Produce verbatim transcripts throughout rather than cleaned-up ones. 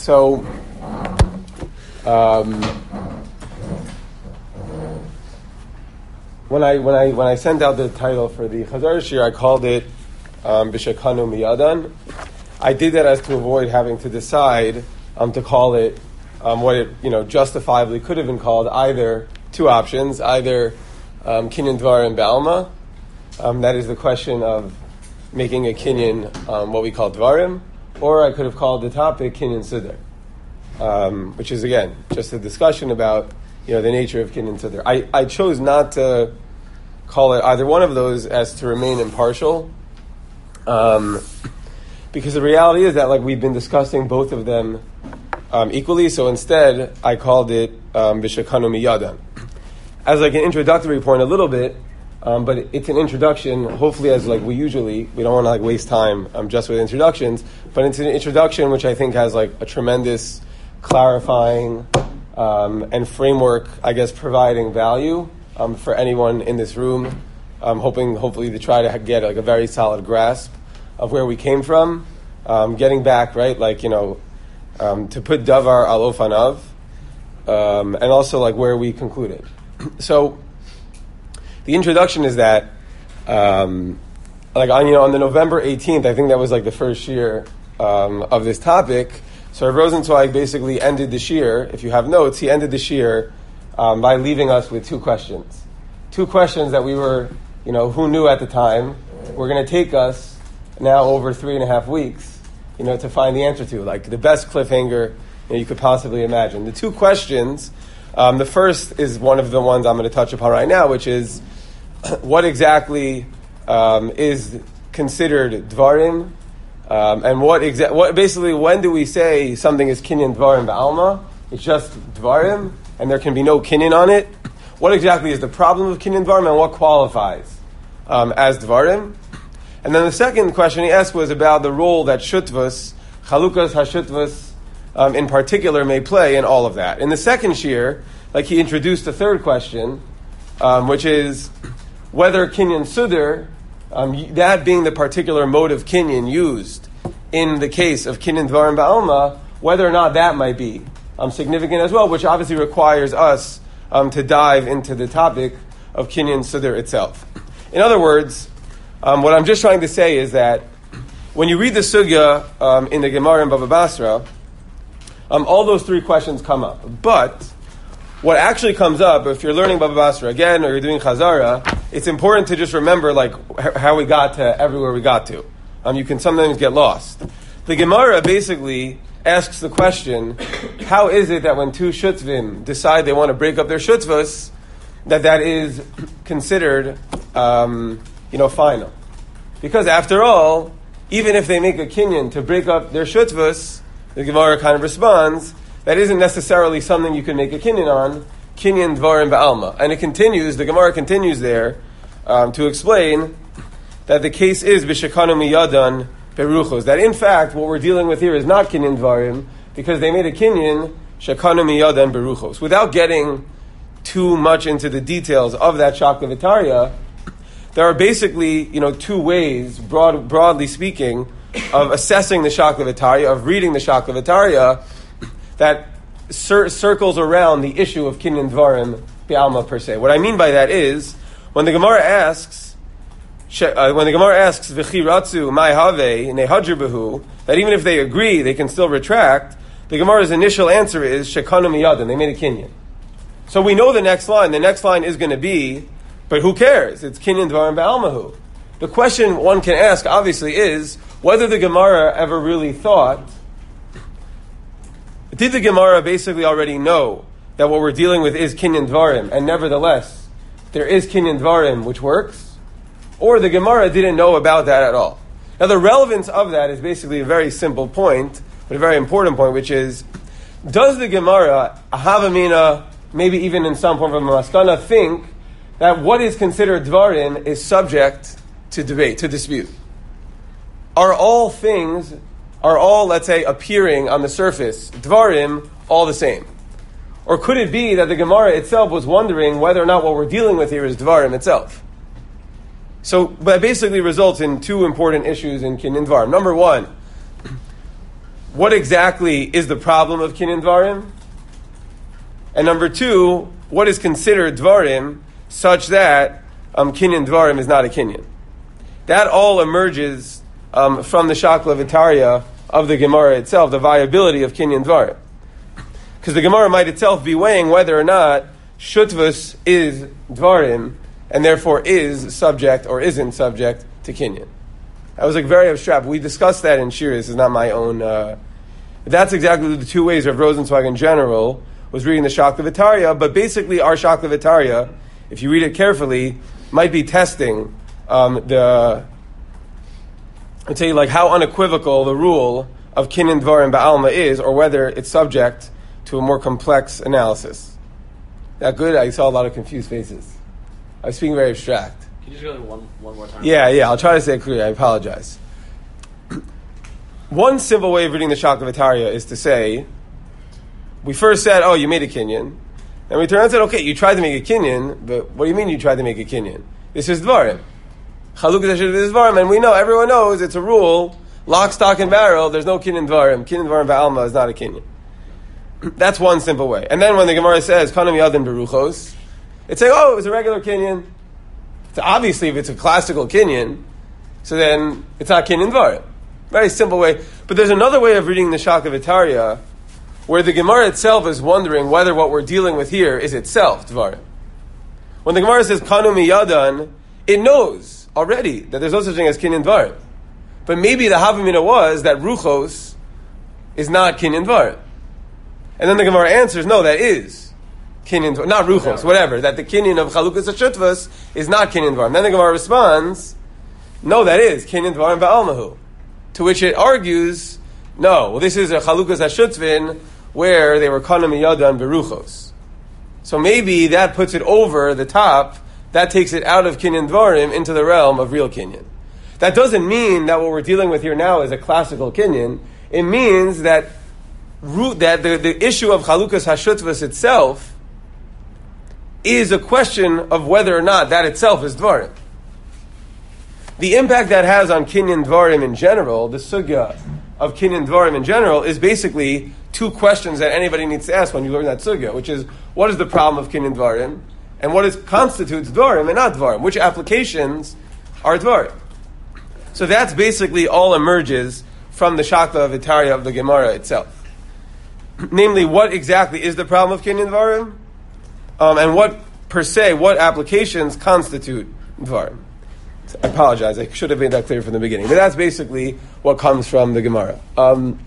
So, um, when I when I when I sent out the title for the Chazar Shir, I called it um, B'Shekanu Miyadan. I did that as to avoid having to decide um, to call it um, what it you know justifiably could have been called, either two options, either um, Kinyan Dvarim Ba'alma. Um, that is the question of making a Kinyan um, what we call Dvarim, or I could have called the topic Kinyan Siddur, um, which is again just a discussion about you know the nature of Kinyan Siddur. I, I chose not to call it either one of those as to remain impartial, um, because the reality is that like we've been discussing both of them um, equally. So instead, I called it um, B'Shekanu Miyadan as like an introductory point, a little bit. Um, but it's an introduction, hopefully, as like we usually, we don't want to like waste time um, just with introductions, but it's an introduction which I think has like a tremendous clarifying um, and framework, I guess, providing value um, for anyone in this room. I'm hoping, hopefully, to try to get like a very solid grasp of where we came from, um, getting back, right, like, you know, um, to put davar al ofanav, um, and also like where we concluded. So, the introduction is that, um, like on you know on the November eighteenth, I think that was like the first year um, of this topic. So Rav Rosenzweig basically ended the shir. If you have notes, he ended the shir um, by leaving us with two questions. Two questions that we were, you know, who knew at the time, were going to take us now over three and a half weeks, you know, to find the answer to, like the best cliffhanger you know, you could possibly imagine. The two questions, um, the first is one of the ones I'm going to touch upon right now, which is, what exactly um, is considered dvarim, um, and what exa- what basically when do we say something is kinyan dvarim ba'alma? It's just dvarim, and there can be no kinyan on it. What exactly is the problem of kinyan dvarim, and what qualifies um, as dvarim? And then the second question he asked was about the role that shutvas, chalukas hashutvas, um, in particular, may play in all of that. In the second shir, like he introduced the third question, um, which is whether Kinyan Siddur, um, that being the particular mode of Kinyan used in the case of Kinyan Dvarim Ba'alma, whether or not that might be um, significant as well, which obviously requires us um, to dive into the topic of Kinyan Siddur itself. In other words, um, what I'm just trying to say is that when you read the sugya um, in the Gemara in Baba Basra, um, all those three questions come up. But what actually comes up, if you're learning Baba Basra again or you're doing Chazara, it's important to just remember like h- how we got to everywhere we got to. Um, you can sometimes get lost. The Gemara basically asks the question, how is it that when two shutvim decide they want to break up their shutvas, that that is considered, um, you know, final? Because after all, even if they make a kinyan to break up their shutvas, the Gemara kind of responds, that isn't necessarily something you can make a kinyan on, kinyan dvarim ba'alma. And it continues, the Gemara continues there um, to explain that the case is b'shekanu miyadan beruchos. That in fact, what we're dealing with here is not kinyan dvarim, because they made a kinyan shekanu miyadan beruchos. Without getting too much into the details of that shakla v'tarya, there are basically, you know, two ways, broad, broadly speaking, of assessing the shakla v'tarya, of reading the shakla v'tarya, that cir- circles around the issue of kinyan dvarim be'alma per se. What I mean by that is, when the Gemara asks, uh, when the Gemara asks, v'chi ratzu mai have nehadr behu, that even if they agree, they can still retract, the Gemara's initial answer is, shekanu miyadan, they made a kinyan. So we know the next line. The next line is going to be, but who cares? It's kinyan dvarim be'almahu. The question one can ask, obviously, is whether the Gemara ever really thought, did the Gemara basically already know that what we're dealing with is kinyan dvarim, and nevertheless, there is kinyan dvarim which works? Or the Gemara didn't know about that at all? Now, the relevance of that is basically a very simple point, but a very important point, which is, does the Gemara, Ahavamina, maybe even in some form of Maskana, think that what is considered dvarim is subject to debate, to dispute? Are all things, are all, let's say, appearing on the surface, dvarim, all the same? Or could it be that the Gemara itself was wondering whether or not what we're dealing with here is dvarim itself? So that basically results in two important issues in kinyan dvarim. Number one, what exactly is the problem of kinyan dvarim? And number two, what is considered dvarim such that um, kinyan dvarim is not a kinyan? That all emerges um, from the Shakla V'Tarya of the Gemara itself, the viability of kinyan dvarim. Because the Gemara might itself be weighing whether or not shutvus is dvarim, and therefore is subject or isn't subject to kinyan. That was like very abstract. We discussed that in Shira. This is not my own. Uh, that's exactly the two ways Rav Rosenzweig in general was reading the Shakla V'Tarya. But basically, our Shakla V'Tarya, if you read it carefully, might be testing um, the. I'd say like how unequivocal the rule of kinyan dvarim ba'alma is, or whether it's subject to a more complex analysis. That good? I saw a lot of confused faces. I was speaking very abstract. Can you just go one, one more time? Yeah, yeah, I'll try to say it clearly. I apologize. One simple way of reading the Shakla V'Tarya is to say, we first said, oh, you made a kinyan. And we turned and said, okay, you tried to make a kinyan, but what do you mean you tried to make a kinyan? This is dvarim. Chalukas HaShutvus is dvarim, and we know, everyone knows, it's a rule, lock, stock, and barrel, there's no kinyan dvarim. Kinyan dvarim ba'alma is not a kinyan. That's one simple way. And then when the Gemara says, Kanam Yadin Beruchos, it's saying, oh, it was a regular kinyan. So obviously, if it's a classical kinyan, so then it's not kinyan dvarim. Very simple way. But there's another way of reading the Shakla V'Tarya, where the Gemara itself is wondering whether what we're dealing with here is itself dvarim. When the Gemara says Kanu Miyadan, it knows already that there's no such thing as kinyan dvarim. But maybe the Havamina was that Ruchos is not kinyan dvarim. And then the Gemara answers, no, that is kinyan, not ruchos, whatever, that the kinyan of chalukas hashutvus is not kinyan dvarim. Then the Gemara responds, no, that is kinyan dvarim ba'almahu. To which it argues, no, well, this is a chalukas hashutvin where they were kana miyadan beruchos. So maybe that puts it over the top, that takes it out of kinyan dvarim into the realm of real kinyan. That doesn't mean that what we're dealing with here now is a classical kinyan. It means that Root, that the, the issue of chalukas hashutvus itself is a question of whether or not that itself is dvarim. The impact that has on kinyan dvarim in general, the sugya of kinyan dvarim in general, is basically two questions that anybody needs to ask when you learn that sugya, which is, what is the problem of kinyan dvarim, and what is, constitutes dvarim and not dvarim? Which applications are dvarim? So that's basically all emerges from the Shakla V'Tarya of the Gemara itself. Namely, what exactly is the problem of kinyan dvarim, um, and what per se, what applications constitute dvarim. So I apologize, I should have made that clear from the beginning. But that's basically what comes from the Gemara. Um,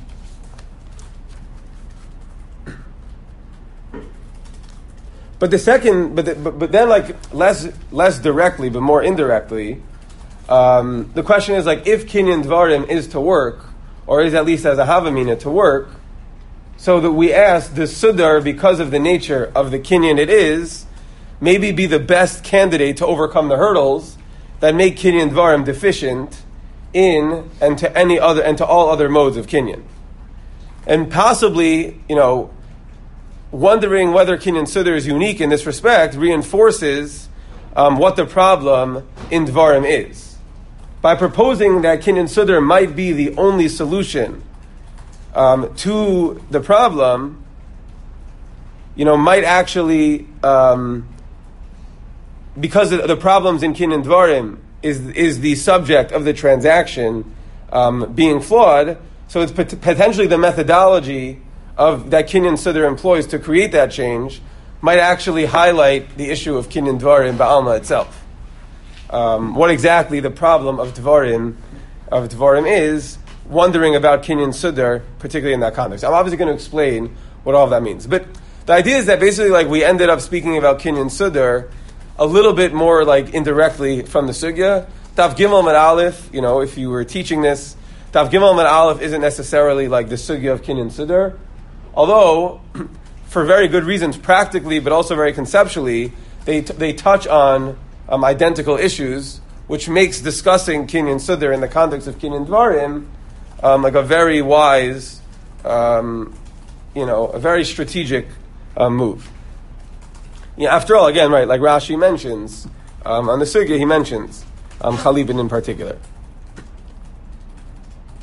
but the second, but, the, but but then like less less directly, but more indirectly, um, the question is like if kinyan dvarim is to work, or is at least as a havamina to work. So that we ask, the sudar, because of the nature of the kinyan it is, maybe be the best candidate to overcome the hurdles that make kinyan dvarim deficient in and to any other and to all other modes of kinyan. And possibly, you know, wondering whether kinyan sudar is unique in this respect reinforces um, what the problem in dvarim is. By proposing that kinyan sudar might be the only solution Um, to the problem, you know, might actually, um, because the, the problems in kinyan dvarim is is the subject of the transaction um, being flawed. So it's pot- potentially the methodology of that kinyan sudar employs to create that change might actually highlight the issue of kinyan dvarim ba'alma itself. Um, what exactly the problem of dvarim of dvarim is. Wondering about kinyan sudar, particularly in that context. I'm obviously going to explain what all of that means. But the idea is that basically like we ended up speaking about kinyan sudar a little bit more like indirectly from the sugya. Daf Gimel Amud Aleph, you know, if you were teaching this, Daf Gimel Amud Aleph isn't necessarily like the sugya of kinyan sudar. Although, for very good reasons, practically, but also very conceptually, they t- they touch on um, identical issues, which makes discussing kinyan sudar in the context of kinyan dvarim Um, like a very wise, um, you know, a very strategic um, move. Yeah, after all, again, right, like Rashi mentions, um, on the sugya he mentions um, Chalibin in particular.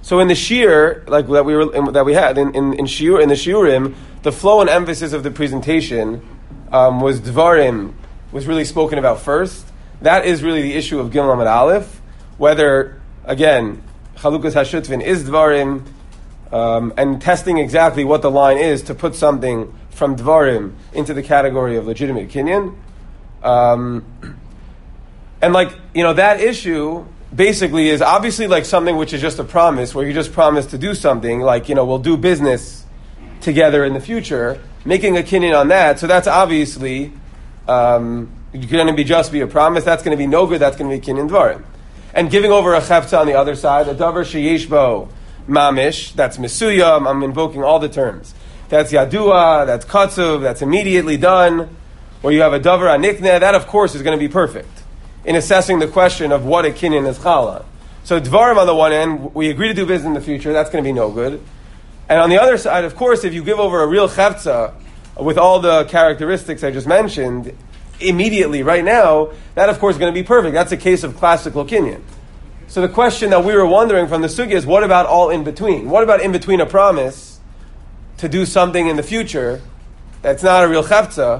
So in the shir, like that we were that we had in in, in shiur in the shiurim, the flow and emphasis of the presentation um, was dvarim was really spoken about first. That is really the issue of Gimel Amud Aleph, whether again Chalukas Hashutvin is dvarim, um, and testing exactly what the line is to put something from dvarim into the category of legitimate kinyan, um, and like you know that issue. Basically is obviously like something which is just a promise where you just promise to do something like, you know, we'll do business together in the future, making a kinyan on that. So that's obviously um, going to be just be a promise. That's going to be no good. That's going to be kinyan dvarim. And giving over a chefza on the other side, a davar sheyesh bo mamish, that's misuyam. I'm invoking all the terms. That's yadua, that's katsuv, that's immediately done. Where you have a davar anikneh, that of course is going to be perfect in assessing the question of what a kinyan is chal on. So dvarim on the one end, we agree to do business in the future, that's going to be no good. And on the other side, of course, if you give over a real chefza with all the characteristics I just mentioned, immediately, right now, that of course is going to be perfect. That's a case of classical kinyan. So the question that we were wondering from the sugya is, what about all in between? What about in between a promise to do something in the future that's not a real chefza,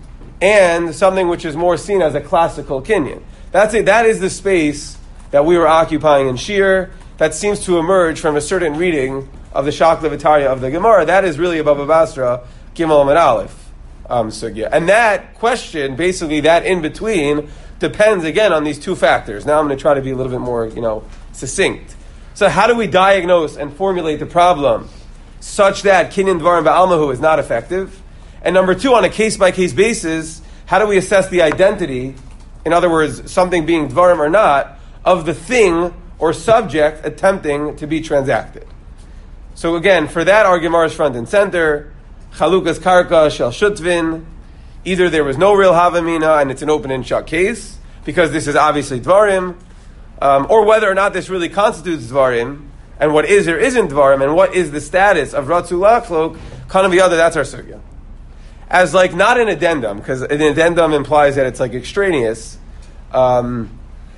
and something which is more seen as a classical kinyan? That's it. That is the space that we were occupying in Shir. That seems to emerge from a certain reading of the Shak Levitaria of the Gemara. That is really above Basra, Gimel Amud Aleph um, sugya. And that question, basically that in between, depends again on these two factors. Now I'm going to try to be a little bit more, you know, succinct. So how do we diagnose and formulate the problem such that kinyan dvarim ba'almahu is not effective? And number two, on a case-by-case basis, how do we assess the identity, in other words, something being dvarim or not, of the thing or subject attempting to be transacted? So again, for that, our Gemara is front and center. Chalukas karka shel shutvin. Either there was no real havamina and it's an open and shut case, because this is obviously dvarim, um, or whether or not this really constitutes dvarim, and what is or isn't dvarim, and what is the status of ratzu lachlok, kind of the other, that's our sugya. As like not an addendum, because an addendum implies that it's like extraneous, um,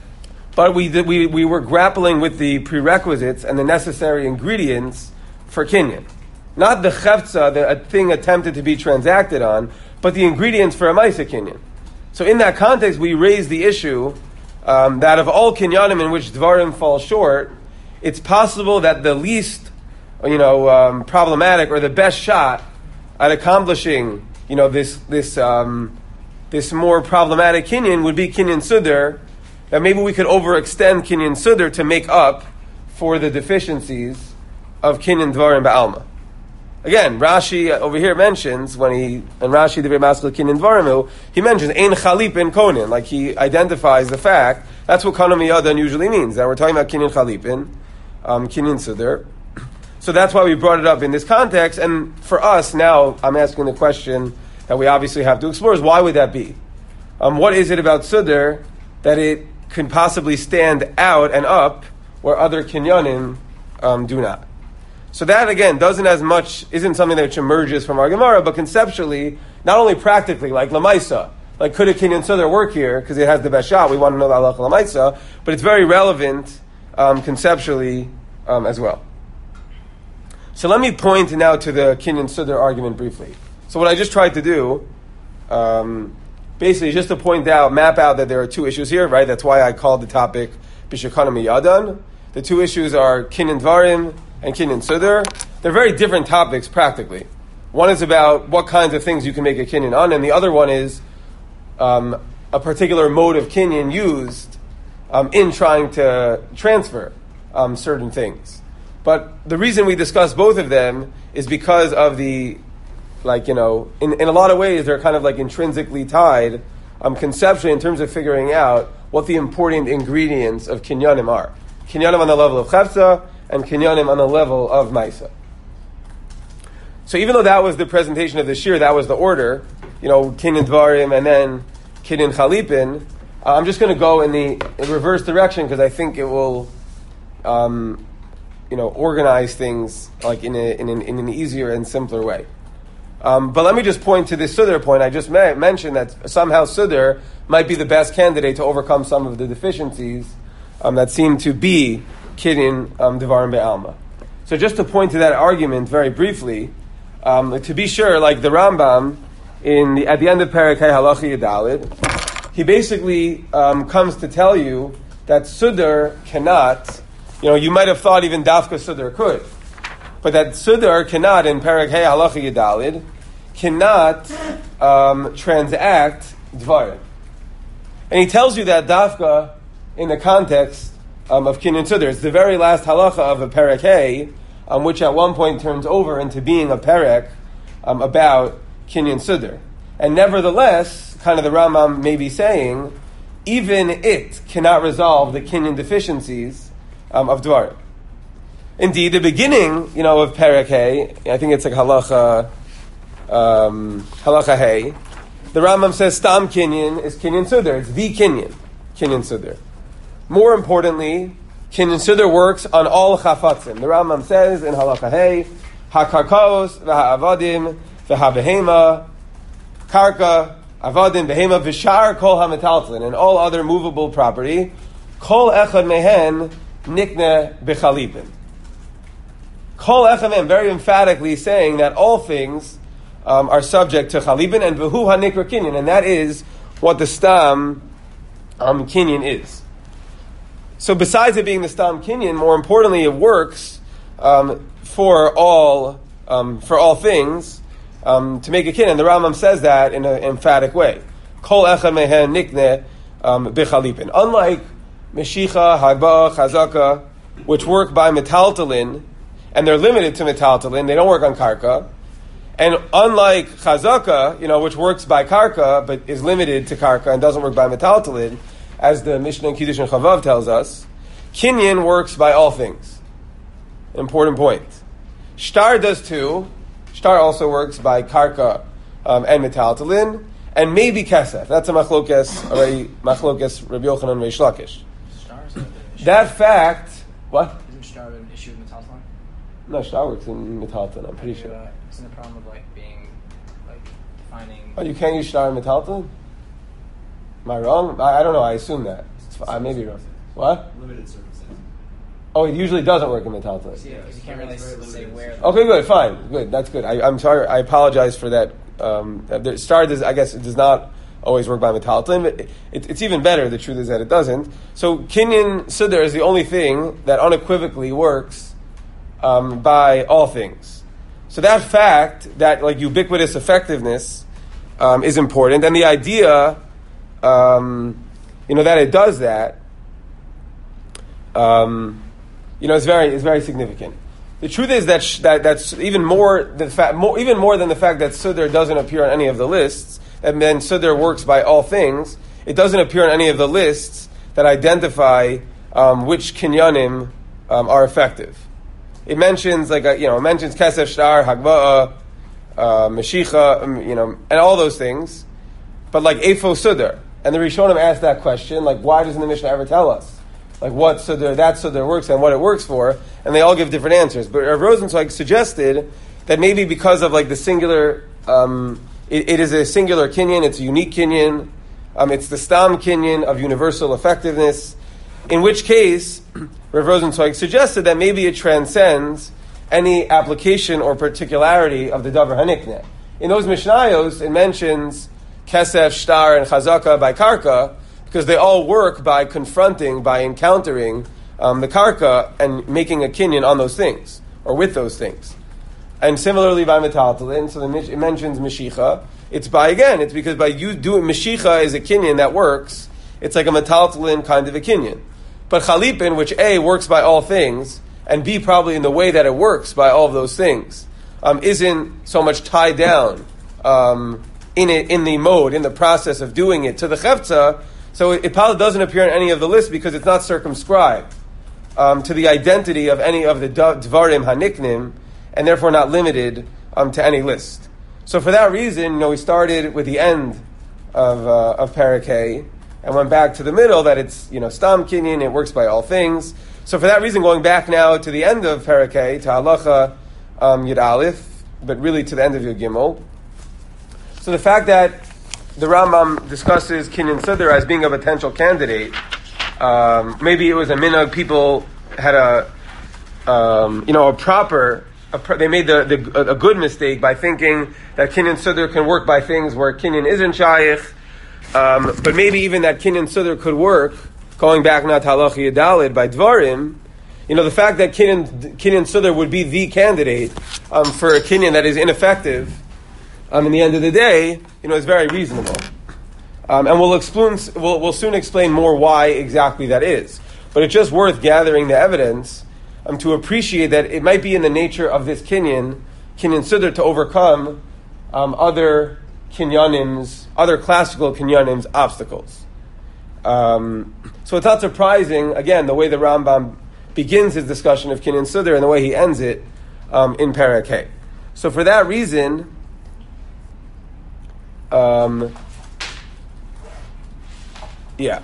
but we, we we were grappling with the prerequisites and the necessary ingredients for kinyan. Not the chefza, the a thing attempted to be transacted on, but the ingredients for a maisa kinyan. So in that context, we raise the issue um, that of all kinyanim in which dvarim fall short, it's possible that the least, you know, um, problematic or the best shot at accomplishing, you know, this this um, this more problematic kinyan would be kinyan sudar. That maybe we could overextend kinyan sudar to make up for the deficiencies of kinyan dvarim ba'alma. Again, Rashi over here mentions, when he, and Rashi, the very maskul kinyan dvarimu, he mentions ein chalipin konin, like he identifies the fact, that's what kanam yadan usually means, that we're talking about kinyan chalipin, um, kinyan sudar. So that's why we brought it up in this context, and for us now, I'm asking the question that we obviously have to explore, is why would that be? Um, what is it about sudar that it can possibly stand out and up where other kinyanim um, do not? So that, again, doesn't as much, isn't something that emerges from our Gemara, but conceptually, not only practically, like Lamaisa, like could a kinyan sudar work here, because it has the best shot, we want to know the halacha Lamaisa, but it's very relevant um, conceptually um, as well. So let me point now to the kinyan sudar argument briefly. So what I just tried to do, um, basically just to point out, map out that there are two issues here, right? That's why I called the topic Bishakana Miyadan. The two issues are kinyan dvarim and kinyan sudar. They're very different topics practically. One is about what kinds of things you can make a kinyan on, and the other one is um, a particular mode of kinyan used um, in trying to transfer um, certain things. But the reason we discuss both of them is because of the, like, you know, in, in a lot of ways they're kind of like intrinsically tied um, conceptually in terms of figuring out what the important ingredients of kinyanim are. Kinyanim on the level of chefza, and kinyanim on the level of maisa. So even though that was the presentation of the shir, that was the order, you know, kinyan dvarim and then kinyan chalipin, uh, I'm just going to go in the in reverse direction because I think it will, um, you know, organize things like in, a, in, an, in an easier and simpler way. Um, but let me just point to this sudar point. I just ma- mentioned that somehow sudar might be the best candidate to overcome some of the deficiencies um, that seem to be kinyan um, devarim be'alma. So just to point to that argument very briefly, um, to be sure, like the Rambam in the, at the end of Perek Hey Halacha Yudalid, he basically um, comes to tell you that Sudar cannot, you know, you might have thought even Dafka Sudar could, but that Sudar cannot, in Perek Hey Halacha Yudalid, cannot um, transact Dvarim. And he tells you that Dafka in the context um, of Kinyan Sudar. It's the very last halacha of a Perek Hey, um, which at one point turns over into being a Perek um, about Kinyan Sudar. And nevertheless, kind of the Rambam may be saying, even it cannot resolve the Kinyan deficiencies um, of Dvarim. Indeed, the beginning, you know, of Perek Hey, I think it's like halacha, um, halacha Hey, the Rambam says Stam Kinyan is Kinyan Sudar. It's the Kinyan, Kinyan Sudar. More importantly, Kinyan Sudar works on all chafatzim. The Rambam says in halacha Hey, hakarkaos v'ha'avadim v'ha'behema, karka, avadim, behema, v'shar kol ha'metaltlin, and all other movable property, kol echad mehen nikne b'chalipin. Kol echad mehen, very emphatically saying that all things um, are subject to chalipin, and v'hu ha'nikra kinyan, and that is what the stam um, kinyan is. So besides it being the stam kinyan, more importantly, it works um, for all um, for all things um, to make a kinyan. The Rambam says that in an emphatic way. Kol echad mehen nikne b'chalipin. Unlike meshicha, hagba, chazaka, which work by metaltalin, and they're limited to metaltalin, they don't work on karka. And unlike chazaka, you know, which works by karka but is limited to karka and doesn't work by metaltalin, as the Mishnah in Kiddush and Chavav tells us, kinyan works by all things. An important point. Shtar does too. Shtar also works by karka um, and metaltalin, and maybe kesef. That's a machlokes, already machlokes Rabbi Yochanan and Reish Lakish. Shtar is an issue. That fact, what? Isn't shtar an issue with metaltalin? No, shtar works in metaltalin, I'm pretty sure. Uh, isn't the problem with like being like defining? Oh, you can't use shtar and metaltalin? Am I wrong? I, I don't know. I assume that. I may be wrong. What? Limited circumstances. Oh, it usually doesn't work in metaltalin. Yeah, because you can't really say where. Okay, good, fine, good. That's good. I, I'm sorry. I apologize for that. Um, the star does, I guess, it does not always work by metaltalin, but it, it's even better. The truth is that it doesn't. So Kinyan Sudar is the only thing that unequivocally works um, by all things. So that fact, that like ubiquitous effectiveness, um, is important, and the idea. Um, you know that it does that. Um, you know, it's very, it's very significant. The truth is that sh- that that's even more the fact, more, even more than the fact that Sudar doesn't appear on any of the lists, and then Sudar works by all things. It doesn't appear on any of the lists that identify um, which kinyanim um, are effective. It mentions like a, you know, it mentions kesef, shtar, hagva'a, uh, meshicha, um, you know, and all those things. But like Eifo Sudar. And the Rishonim asked that question, like, why doesn't the Mishnah ever tell us? Like, what Sudar, that Sudar works and what it works for? And they all give different answers. But Rav Rosenzweig suggested that maybe because of, like, the singular, um, it, it is a singular kinyan, it's a unique kinyan, um, it's the stam kinyan of universal effectiveness, in which case, Rav Rosenzweig suggested that maybe it transcends any application or particularity of the Davar Hanikneh. In those Mishnayos, it mentions Kesef, Shtar, and Chazaka by Karka, because they all work by confronting, by encountering um, the Karka and making a kinyan on those things, or with those things. And similarly by Metaltalin, so the, it mentions Meshicha. It's by, again, it's because by you doing, Meshicha is a kinyan that works, it's like a Metaltalin kind of a kinyan. But Chalipin, which A, works by all things, and B, probably in the way that it works by all of those things, um, isn't so much tied down um, in it, in the mode, in the process of doing it to the chefza, so it, it probably doesn't appear in any of the lists because it's not circumscribed um, to the identity of any of the dvarim haniknim, and therefore not limited um, to any list. So for that reason, you know, we started with the end of uh, of Perek Hey and went back to the middle that it's, you know, stam kinyan, it works by all things. So for that reason, going back now to the end of Perek Hey, to halacha um, Yud Aleph, but really to the end of Yud Gimel. So the fact that the Rambam discusses Kinyan Sudar as being a potential candidate, um, maybe it was a minhag, people had a um, you know a proper. A pro- they made the, the a good mistake by thinking that kinyan sudr can work by things where kinyan isn't shaykh, um, but maybe even that kinyan sudr could work. Going back now to halacha yadalid by dvarim, you know the fact that kinyan kinyan sudr would be the candidate um, for a kinyan that is ineffective. Um, in the end of the day, you know, is very reasonable. Um, and we'll, explain, we'll, we'll soon explain more why exactly that is. But it's just worth gathering the evidence um, to appreciate that it might be in the nature of this kinyan, kinyan sudr, to overcome um, other kinyanim's, other classical kinyanim's obstacles. Um, so it's not surprising, again, the way the Rambam begins his discussion of kinyan sudr and the way he ends it um, in Perek Hey. So for that reason, Um, yeah.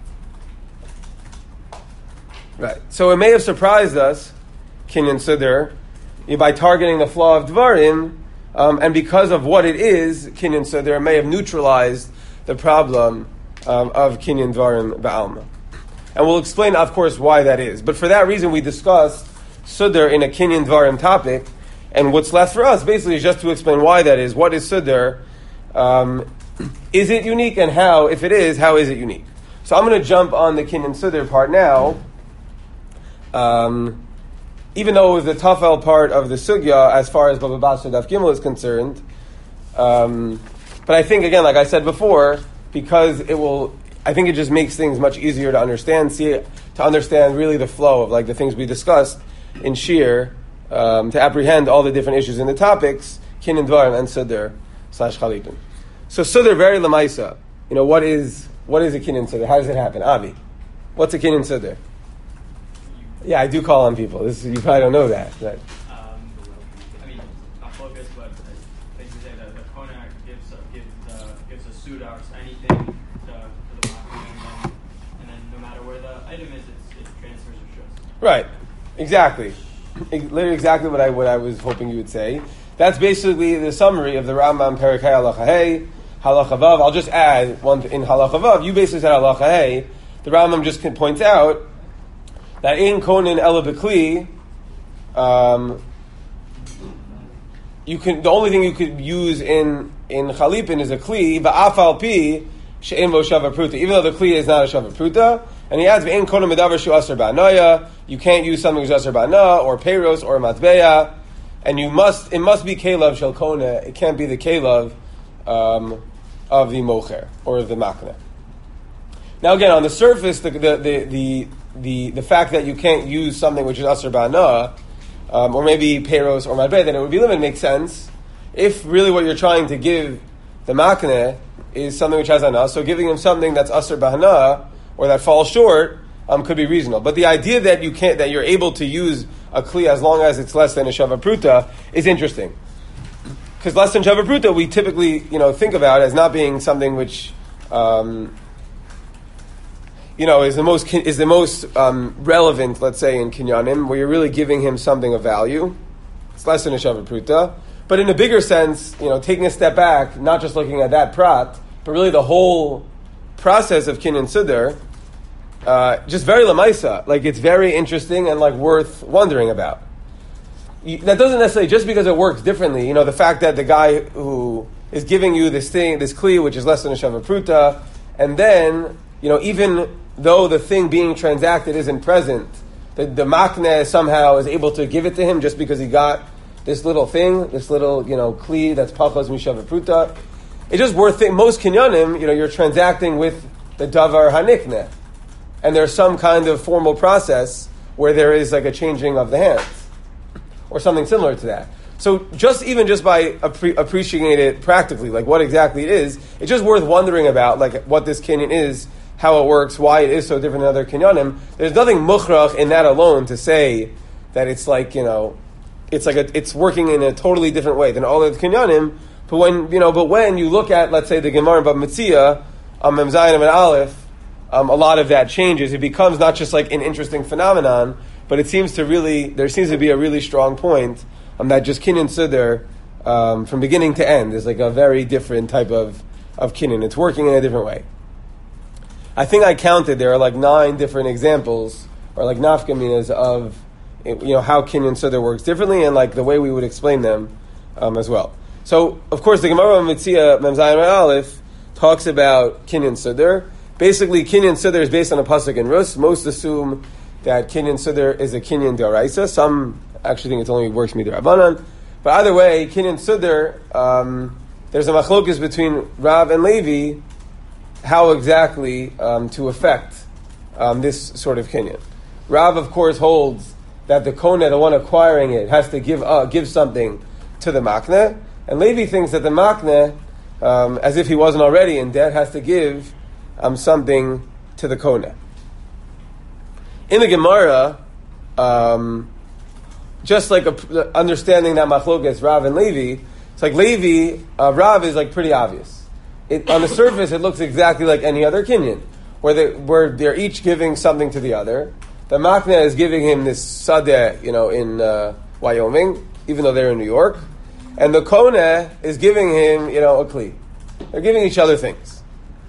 Right. So it may have surprised us, kinyan sudr, by targeting the flaw of dvarim, um, and because of what it is, kinyan sudr, it may have neutralized the problem um, of kinyan dvarim ba'alma. And we'll explain, of course, why that is. But for that reason, we discussed sudr in a kinyan dvarim topic, and what's left for us, basically, is just to explain why that is. What is sudr? Um, is it unique, and how? If it is, how is it unique? So I'm going to jump on the kinyan sudr part now. Um, even though it was the tafel part of the sugya as far as Baba Basra Daf Gimel is concerned, um, but I think again, like I said before, because it will, I think it just makes things much easier to understand, see to understand really the flow of like the things we discussed in Shir, um, to apprehend all the different issues in the topics, kinyan dvarim and sudr slash chalipin. So sudr very lamaisa. You know, what is what is a kinyan sudr? How does it happen? Avi, what's a kinyan sudr? Yeah, I do call on people. This you probably don't know that. Right? Um, I mean, not focus, but they say that the konak gives a, gives uh, gives a suit or anything to, to the market, and then, and then no matter where the item is, it's, it transfers or shows. Right. Exactly. Literally exactly what I what I was hoping you would say. That's basically the summary of the Rambam Perek Hey Halacha Hey, Halacha Vav. I'll just add one th- in Halacha Vav. You basically said Halacha Hey. The Rambam just points out that in Konin Ela B'Kli, um, you can the only thing you could use in in Chalipin is a Kli, Va'afal Pi She'en Vo Shava Pruta. Even though the Kli is not a Shava Pruta, and he adds Ve'en Konin Medavar Shu Aser Ba'Naya. You can't use something which is Aser Ba'Na or Peiros or Matbeya. And you must, it must be Kelev Shel Kona. It can't be the Kelev um, of the Mocher or the Makna. Now again, on the surface, the the the the, the, the fact that you can't use something which is Asr Ba'ana, um, or maybe Peiros or Madbeh, then it would be limited, makes sense. If really what you're trying to give the Makna is something which has Ana, so giving him something that's Asr Ba'ana, or that falls short, um, could be reasonable. But the idea that you can't, that you're able to use a kli as long as it's less than a shava pruta is interesting, because less than shava pruta we typically, you know, think about as not being something which, um, you know, is the most is the most um, relevant. Let's say in kinyanim, where you're really giving him something of value. It's less than a shava pruta, but in a bigger sense, you know, taking a step back, not just looking at that prat, but really the whole process of kinyan sudr. Uh, just very lamaisa, like it's very interesting and like worth wondering about. You, that doesn't necessarily, just because it works differently, you know, the fact that the guy who is giving you this thing, this kli, which is less than a shava pruta, and then, you know, even though the thing being transacted isn't present, the, the makneh somehow is able to give it to him just because he got this little thing, this little, you know, kli that's pachos mishava pruta. It's just worth thinking. Most kinyanim, you know, you're transacting with the davar hanikneh. And there's some kind of formal process where there is like a changing of the hands, or something similar to that. So just even just by appre- appreciating it practically, like what exactly it is, it's just worth wondering about, like what this kinyan is, how it works, why it is so different than other kinyanim. There's nothing mukhrach in that alone to say that it's like, you know, it's like a, it's working in a totally different way than all other kinyanim. But when you know, but when you look at, let's say, the Gemara in Bab Metzia, um, Mem Zayin and Aleph. Um, a lot of that changes. It becomes not just like an interesting phenomenon, but it seems to really, there seems to be a really strong point um, that just kinyan sudr, um, from beginning to end, is like a very different type of, of kinyan. It's working in a different way. I think I counted, there are like nine different examples or like nafkaminas of, you know, how kinyan sudar works differently, and like the way we would explain them um, as well. So, of course, the Gemara Mitzia Mem Zayin Aleph talks about kinyan sudar. Basically, kinyan sudar is based on a pasuk in Rus. Most assume that kinyan sudar is a kinyan d'oraisa. Some actually think it only works midrabanan. But either way, kinyan sudar, um, there's a machlokus between Rav and Levi how exactly um, to affect um, this sort of kinyan. Rav, of course, holds that the kona, the one acquiring it, has to give uh, give something to the makneh, and Levi thinks that the makneh, um, as if he wasn't already in debt, has to give um, something to the kona. In the Gemara, um, just like a, understanding that machlokas Rav and Levi, it's like Levi, uh, Rav is like pretty obvious. It, on the surface, it looks exactly like any other kinyan, where they where they're each giving something to the other. The makneh is giving him this sadeh, you know, in uh, Wyoming, even though they're in New York, and the koneh is giving him, you know, a kli. They're giving each other things.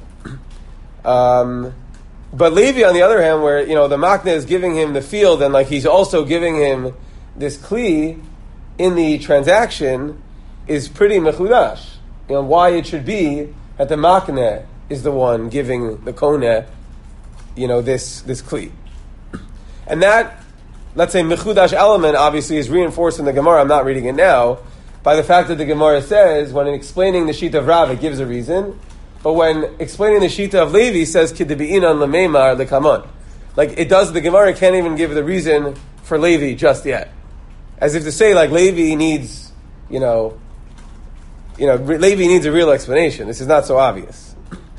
Um, but Levi, on the other hand, where you know the makneh is giving him the field, and like he's also giving him this kli in the transaction, is pretty mechudash. You know why it should be that the makneh is the one giving the koneh, you know, this this kli. And that, let's say, mechudash element obviously is reinforced in the Gemara. I'm not reading it now, by the fact that the Gemara says, when explaining the Shita of Rav, it gives a reason, but when explaining the Shita of Levi, it says, Kidebi'inan lemeimar lekamon. Like, it does, the Gemara can't even give the reason for Levi just yet. As if to say, like, Levi needs, you know, you know, Levi needs a real explanation. This is not so obvious.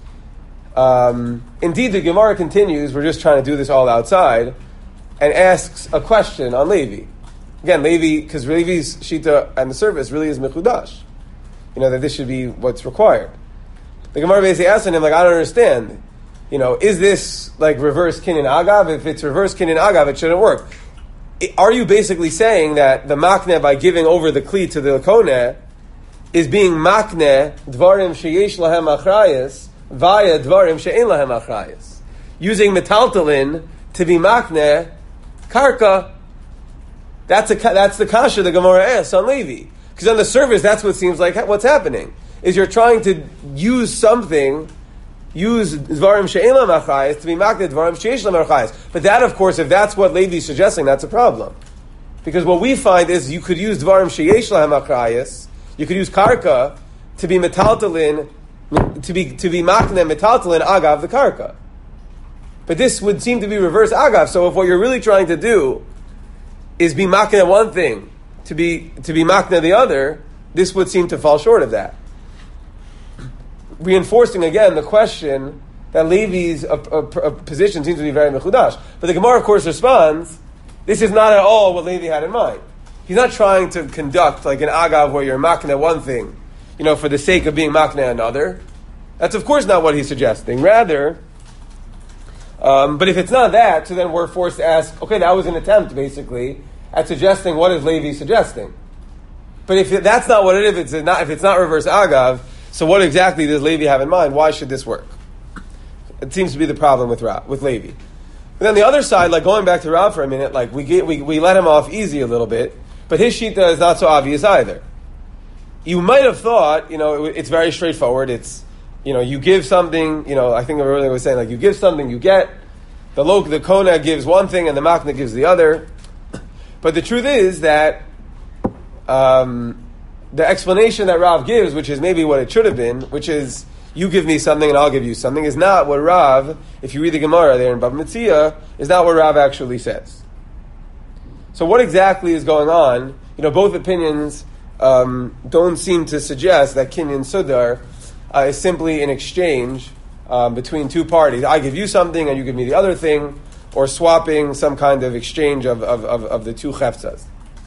Um, indeed, the Gemara continues, we're just trying to do this all outside, and asks a question on Levi. Again, Levi, because Levi's Shita and the service really is Mechudash. You know, that this should be what's required. The Gemara basically asks him, like, I don't understand. You know, is this like reverse Kinyan Agav? If it's reverse Kinyan Agav, it shouldn't work. It, are you basically saying that the Makneh, by giving over the Kli to the Koneh, is being Makneh Dvarim Sheyesh Lahem Achrayas via Dvarim She'en Lahem Achrayas? Using Metaltalin to be Makneh Karka. That's a that's the kasha the Gemara asks on Levi, because on the surface that's what seems like what's happening is you're trying to use something, use dvarim she'en lam achayis to be makneh dvarim she'esh lam achayis. But that, of course, if that's what Levi is suggesting, that's a problem, because what we find is you could use dvarim she'esh lam achayis, you could use karka to be metaltalin, to be to be makneh metaltalin agav the karka. But this would seem to be reverse agav. So if what you're really trying to do is be makneh one thing, to be to be makneh the other, this would seem to fall short of that. Reinforcing again the question that Levi's uh, uh, uh, position seems to be very mechudash. But the Gemara, of course, responds, this is not at all what Levi had in mind. He's not trying to conduct like an agav where you're makneh one thing, you know, for the sake of being makneh another. That's of course not what he's suggesting. Rather, Um, but if it's not that, so then we're forced to ask, okay, that was an attempt, basically, at suggesting what is Levi suggesting. But if it, that's not what it is, if it's not, if it's not reverse agav, so what exactly does Levi have in mind? Why should this work? It seems to be the problem with Rav, with Levi. But then the other side, like going back to Rav for a minute, like we get, we we let him off easy a little bit, but his shita is not so obvious either. You might have thought, you know, it, it's very straightforward. It's, you know, you give something, you know, I think earlier was saying, like, you give something, you get. The lo- the Koneh gives one thing and the Makneh gives the other. But the truth is that um, the explanation that Rav gives, which is maybe what it should have been, which is, you give me something and I'll give you something, is not what Rav, if you read the Gemara there in Bava Metzia, is not what Rav actually says. So what exactly is going on? You know, both opinions um, don't seem to suggest that Kinyan Sudar Uh, is simply an exchange um, between two parties. I give you something and you give me the other thing, or swapping some kind of exchange of, of, of, of the two cheftzas.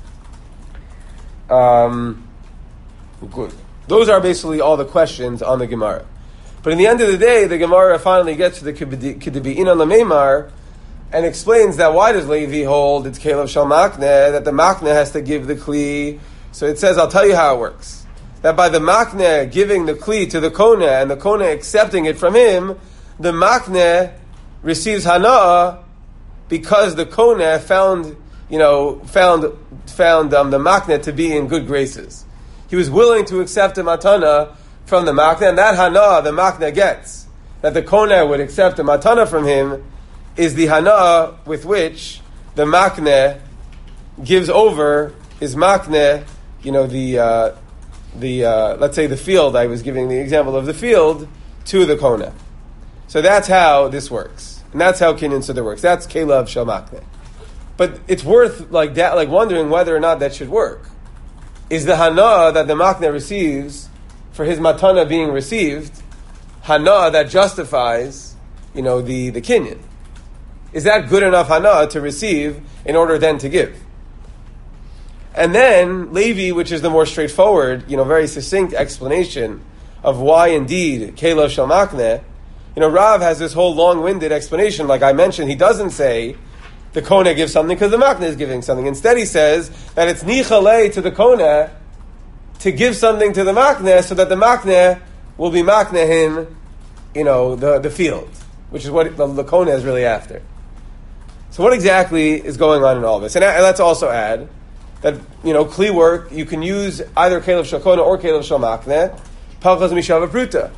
Um, good. Those are basically all the questions on the Gemara. But in the end of the day, the Gemara finally gets to the Kidebi'inan Lameimar and explains that why does Levi hold it's Kelev Shal Makneh, that the Makneh has to give the Kli. So it says, I'll tell you how it works. That by the Makneh giving the Kli to the Koneh and the Koneh accepting it from him, the Makneh receives Hana'ah because the Koneh found, you know, found found um, the Makneh to be in good graces. He was willing to accept a matana from the Makneh, and that hana the Makneh gets, that the Koneh would accept a matana from him, is the hana with which the Makneh gives over his Makneh, you know, the uh, the uh, let's say the field. I was giving the example of the field to the Koneh. So that's how this works, and that's how Kinyan Sudar works. That's Kelev Shel Makneh. But it's worth like that, like wondering whether or not that should work. Is the hana that the Makneh receives for his matana being received hana that justifies, you know, the the Kinyan? Is that good enough hana to receive in order then to give? And then Levi, which is the more straightforward, you know, very succinct explanation of why indeed Kelev Shel Makneh. You know, Rav has this whole long-winded explanation. Like I mentioned, he doesn't say the Koneh gives something because the Makneh is giving something. Instead, he says that it's nichalei to the Koneh to give something to the Makneh so that the Makneh will be Maknehin, you know, the, the field, which is what the, the Koneh is really after. So what exactly is going on in all this? And, and let's also add that, you know, Kli work, you can use either Kelev Shel Koneh or Kelev Shel Makneh, Palchas Mishava Pruta.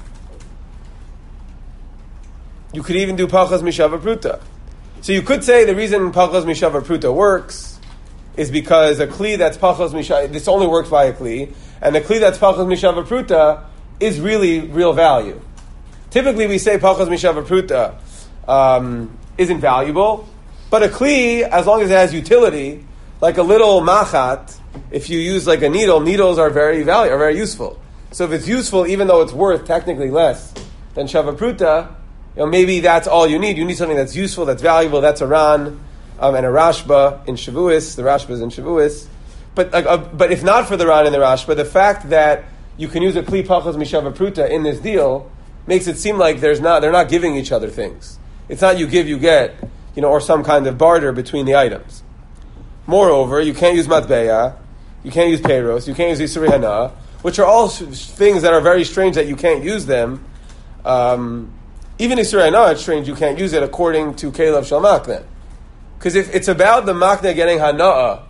You could even do Palchas Mishava Pruta. So you could say the reason Palchas Mishava Pruta works is because a Kli that's Palchas Mishava, this only works by a Kli, and the Kli that's Palchas Mishava Pruta is really real value. Typically we say Palchas Mishava Pruta um, isn't valuable, but a Kli, as long as it has utility, like a little machat, if you use like a needle, needles are very valuable, are very useful. So if it's useful, even though it's worth technically less than Shava Pruta, you know, maybe that's all you need. You need something that's useful, that's valuable. That's a Ran um, and a Rashba in Shavuos. The Rashba is in Shavuos. But like, uh, but if not for the Ran and the Rashba, the fact that you can use a Kli Palchas Mishava Pruta in this deal makes it seem like there's not they're not giving each other things. It's not you give, you get, you know, or some kind of barter between the items. Moreover, you can't use Matbeya, you can't use Peiros, you can't use Isurei Hana, which are all sh- things that are very strange that you can't use them. Um, Even Isurei Hana, it's strange you can't use it according to Kelev Shel Makneh. Because if it's about the Makneh getting Hana'ah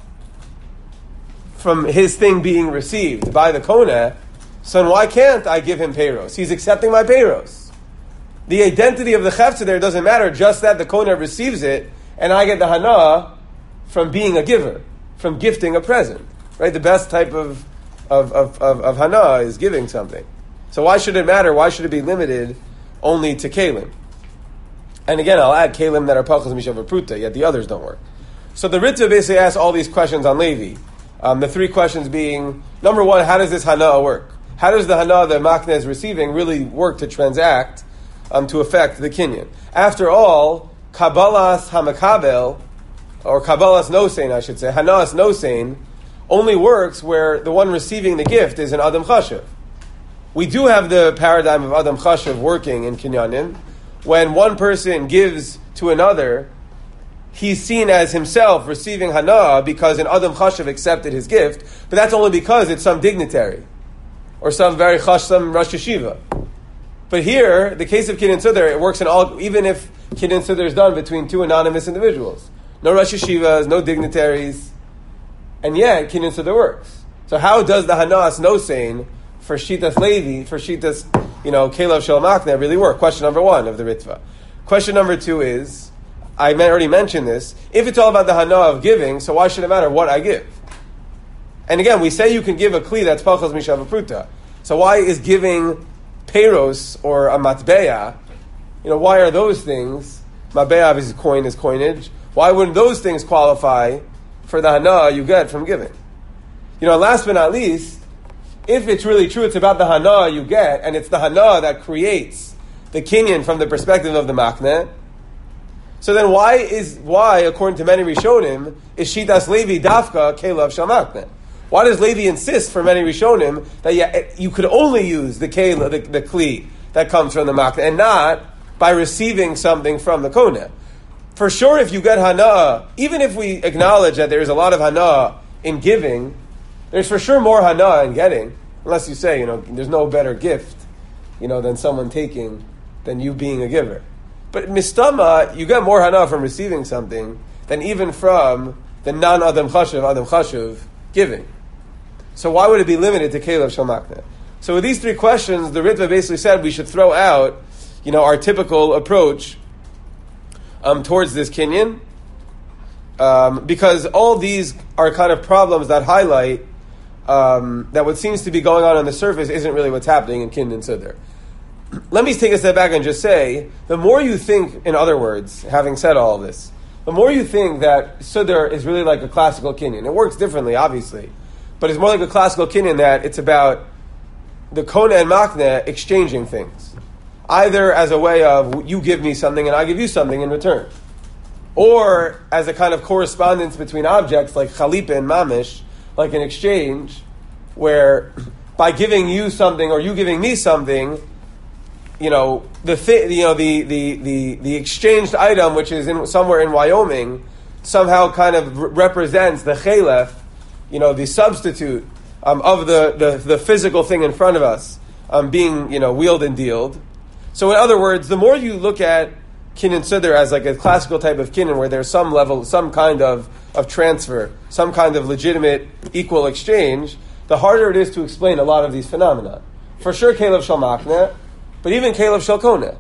from his thing being received by the Koneh, so then why can't I give him Peiros? He's accepting my Peiros. The identity of the Chefza there doesn't matter, just that the Koneh receives it, and I get the Hana'ah from being a giver, from gifting a present. Right? The best type of, of, of, of, of Hana'ah is giving something. So why should it matter? Why should it be limited only to Kalim? And again, I'll add Kalim that are Palchas Mishava Pruta, yet the others don't work. So the Ritva basically asks all these questions on Levi. Um, the three questions being, number one, how does this Hana'ah work? How does the Hana'ah that Makneh is receiving really work to transact, um, to affect the Kinyan? After all, Kabbalas HaMakabel, or Kabbalas Nosein, I should say, Hana'as Nosein, only works where the one receiving the gift is an Adam Chashav. We do have the paradigm of Adam Chashav working in Kinyanim. When one person gives to another, he's seen as himself receiving Hana'ah because an Adam Chashav accepted his gift, but that's only because it's some dignitary or some very chash, some Rosh Yeshiva. But here, the case of Kinyan Sudar, it works in all, even if Kinyan Sudar is done between two anonymous individuals. No Rosh Yeshivas, no dignitaries, and yet Kinyan Sudar works. So how does the Hana'as Nosein for Shitas Levi, for Shitas, you know, Kelev Shel Makneh really work? Question number one of the Ritva. Question number two is, I already mentioned this, if it's all about the Hana'ah of giving, so why should it matter what I give? And again, we say you can give a Kli that's Palchas Mishava Pruta. So why is giving Peiros or a Matbeya, you know, why are those things, Matbeya is coin, is coinage, why wouldn't those things qualify for the Hana'ah you get from giving? You know, last but not least, if it's really true, it's about the Hana'ah you get, and it's the Hana'ah that creates the Kinyan from the perspective of the Makneh, so then why is, why, according to many Rishonim, is Shitas Levi Dafka Kelev Shel Makneh? Why does Levi insist for many Rishonim that you, you could only use the Kelev, the, the Kli that comes from the Makneh, and not by receiving something from the Koneh? For sure, if you get Hana'ah, even if we acknowledge that there is a lot of Hana'ah in giving, there's for sure more Hana'ah in getting, unless you say, you know, there's no better gift, you know, than someone taking, than you being a giver. But mistama, you get more hana from receiving something than even from the non-adam chashuv, adam chashuv giving. So why would it be limited to kelev shel makneh? So with these three questions, the Ritva basically said we should throw out, you know, our typical approach um, towards this kinyan, um, because all these are kind of problems that highlight um, that what seems to be going on on the surface isn't really what's happening in kinyan siddur. Let me take a step back and just say, the more you think, in other words, having said all of this, the more you think that siddur is really like a classical kinyan. It works differently, obviously, but it's more like a classical kinyan that it's about the kona and makneh exchanging things, either as a way of you give me something and I give you something in return, or as a kind of correspondence between objects like chalipa and mamish, like an exchange, where by giving you something or you giving me something, you know, the thi- you know the, the, the, the exchanged item, which is in, somewhere in Wyoming, somehow kind of re- represents the chelef, you know, the substitute um, of the, the, the physical thing in front of us um, being, you know, wheeled and dealed. So in other words, the more you look at kinyan siddur as like a classical type of kinyan where there's some level, some kind of, of transfer, some kind of legitimate equal exchange, the harder it is to explain a lot of these phenomena. For sure, kelev shel makneh, but even kelev shel koneh.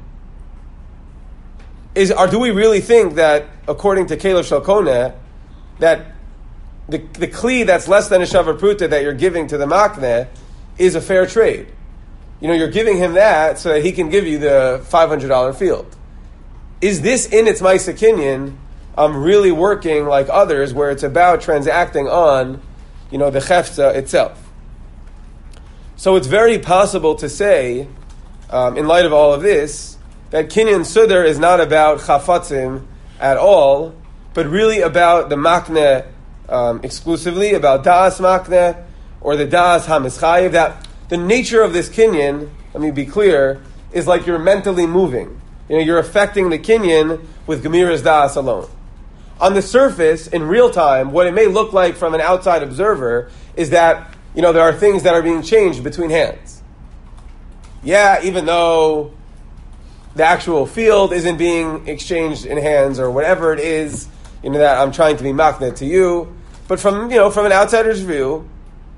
Is, or do we really think that, according to kelev shel koneh, that the, the kli that's less than a shavar pruta that you're giving to the makneh is a fair trade? You know, you're giving him that so that he can give you the five hundred dollars field. Is this in its Maisa Kinyan um, really working like others where it's about transacting on, you know, the chefza itself? So it's very possible to say, Um, in light of all of this, that kinyan siddur is not about chafatzim at all, but really about the makneh um, exclusively, about da'as makneh, or the da'as hamischayev. That the nature of this kinyan, let me be clear, is like you're mentally moving. You know, you're affecting the kinyan with gemiras da'as alone. On the surface, in real time, what it may look like from an outside observer is that, you know, there are things that are being changed between hands. Yeah, even though the actual field isn't being exchanged in hands or whatever it is, you know, that I'm trying to be makneh to you, but from, you know, from an outsider's view,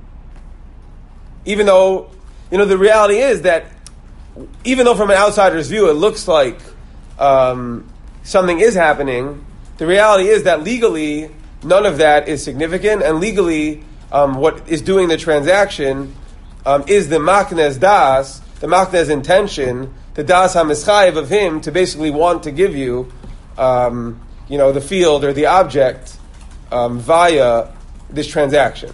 even though, you know, the reality is that even though from an outsider's view it looks like um, something is happening, the reality is that legally none of that is significant, and legally um, what is doing the transaction um, is the makneh's das, the makneh's intention, the das hamischayev of him to basically want to give you, um, you know, the field or the object um, via this transaction.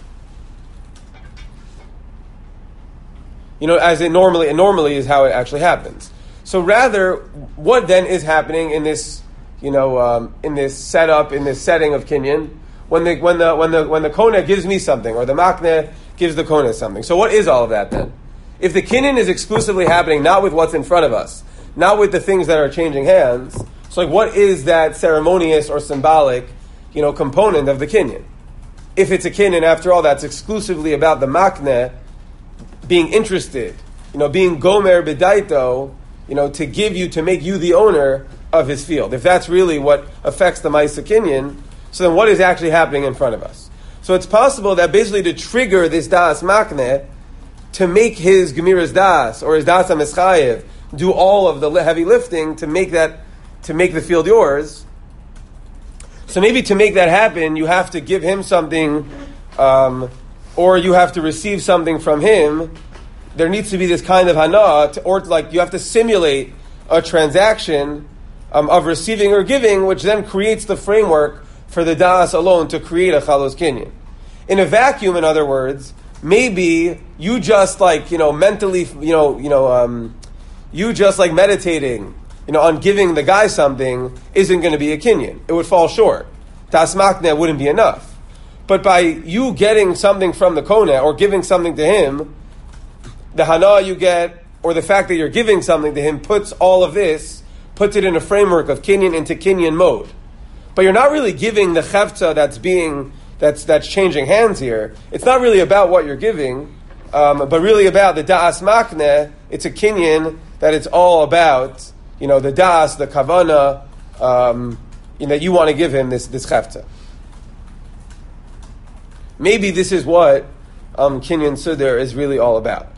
You know, as it normally, it normally is how it actually happens. So rather, what then is happening in this, you know, um, in this setup, in this setting of kinyan, when the when the when the when the koneh gives me something, or the makneh gives the koneh something? So what is all of that then? If the kinyan is exclusively happening not with what's in front of us, not with the things that are changing hands, so like what is that ceremonious or symbolic, you know, component of the kinyan? If it's a kinyan, after all, that's exclusively about the makneh being interested, you know, being gomer b'daito, you know, to give you, to make you the owner of his field. If that's really what affects the Maisa Kinyan, so then what is actually happening in front of us? So it's possible that basically to trigger this das makneh, to make his gemiras das or his das hamischayev do all of the heavy lifting to make that, to make the field yours. So maybe to make that happen, you have to give him something, um, or you have to receive something from him. There needs to be this kind of hana, to, or like you have to simulate a transaction um, of receiving or giving, which then creates the framework for the das alone to create a chalos kinyan. In a vacuum, in other words, maybe you just like, you know, mentally, you know, you know, um, you just like meditating, you know, on giving the guy something isn't going to be a kinyan. It would fall short. Das makneh wouldn't be enough. But by you getting something from the koneh or giving something to him, the hana you get, or the fact that you're giving something to him, puts all of this, puts it in a framework of kinyan into kinyan mode. But you're not really giving the chefza that's being, that's that's changing hands here. It's not really about what you're giving, um, but really about the da'as makneh. It's a kinyan that it's all about, you know, the das, the kavana, um, you know, you want to give him this this chefta. Maybe this is what um, Kinyan Sudar is really all about.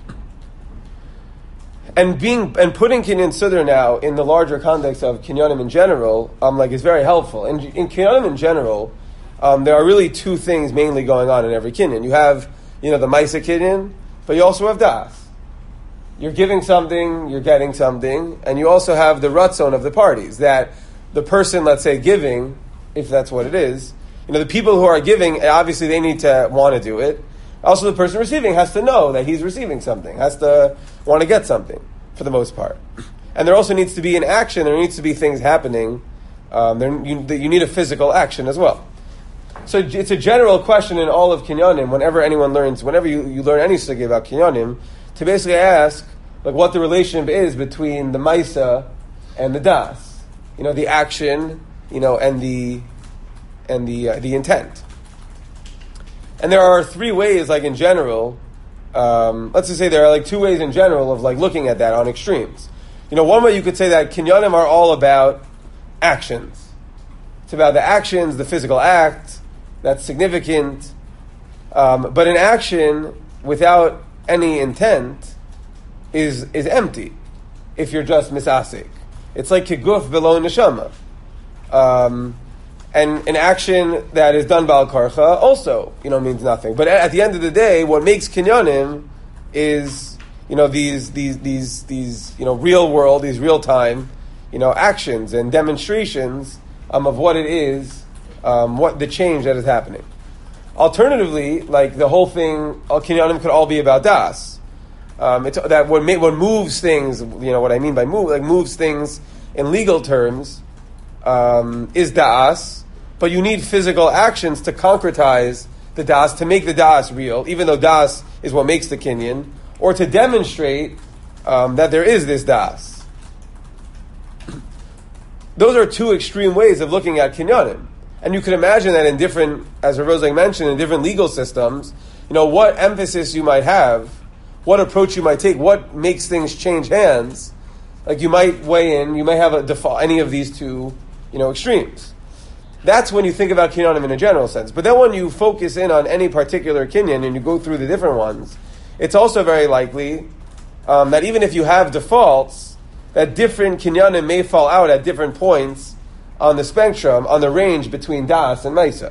And being and putting Kinyan Sudar now in the larger context of Kinyanim in general, um, like is very helpful. And in Kinyanim in general, um, there are really two things mainly going on in every Kinyan. You have, you know, the Maisa Kinyan, but you also have Das. You're giving something, you're getting something, and you also have the Ratzon of the parties, that the person, let's say, giving, if that's what it is, you know, the people who are giving, obviously they need to want to do it. Also, the person receiving has to know that he's receiving something, has to want to get something, for the most part. And there also needs to be an action, there needs to be things happening. Um, there, you, you need a physical action as well. So it's a general question in all of Kinyanim, whenever anyone learns, whenever you, you learn any sugi about Kinyanim, to basically ask like what the relationship is between the Maisa and the Das. You know, the action, you know, and the and the uh, the intent. And there are three ways, like in general, um, let's just say there are like two ways in general of like looking at that on extremes. You know, one way you could say that Kinyanim are all about actions. It's about the actions, the physical act, that's significant. Um, but an action without any intent is is empty if you're just misasik. It's like kiguf below neshama. Um, and an action that is done bal karcha also, you know, means nothing. But at, at the end of the day, what makes kinyanim is, you know, these these these these you know real world, these real time, you know, actions and demonstrations um, of what it is, um, what the change that is happening. Alternatively, like the whole thing, al kinyanim could all be about das. Um, it's that what, what moves things, you know what I mean by move, like moves things in legal terms, um, is das. But you need physical actions to concretize the das, to make the das real, even though das is what makes the kinyan, or to demonstrate um, that there is this das. Those are two extreme ways of looking at kinyanim. And you can imagine that in different, as Rosling mentioned, in different legal systems, you know, what emphasis you might have, what approach you might take, what makes things change hands. Like you might weigh in, you may have a default, any of these two, you know, extremes. That's when you think about kinyanim in a general sense. But then when you focus in on any particular kinyan and you go through the different ones, it's also very likely um, that even if you have defaults, that different kinyanim may fall out at different points on the spectrum, on the range between das and maisa.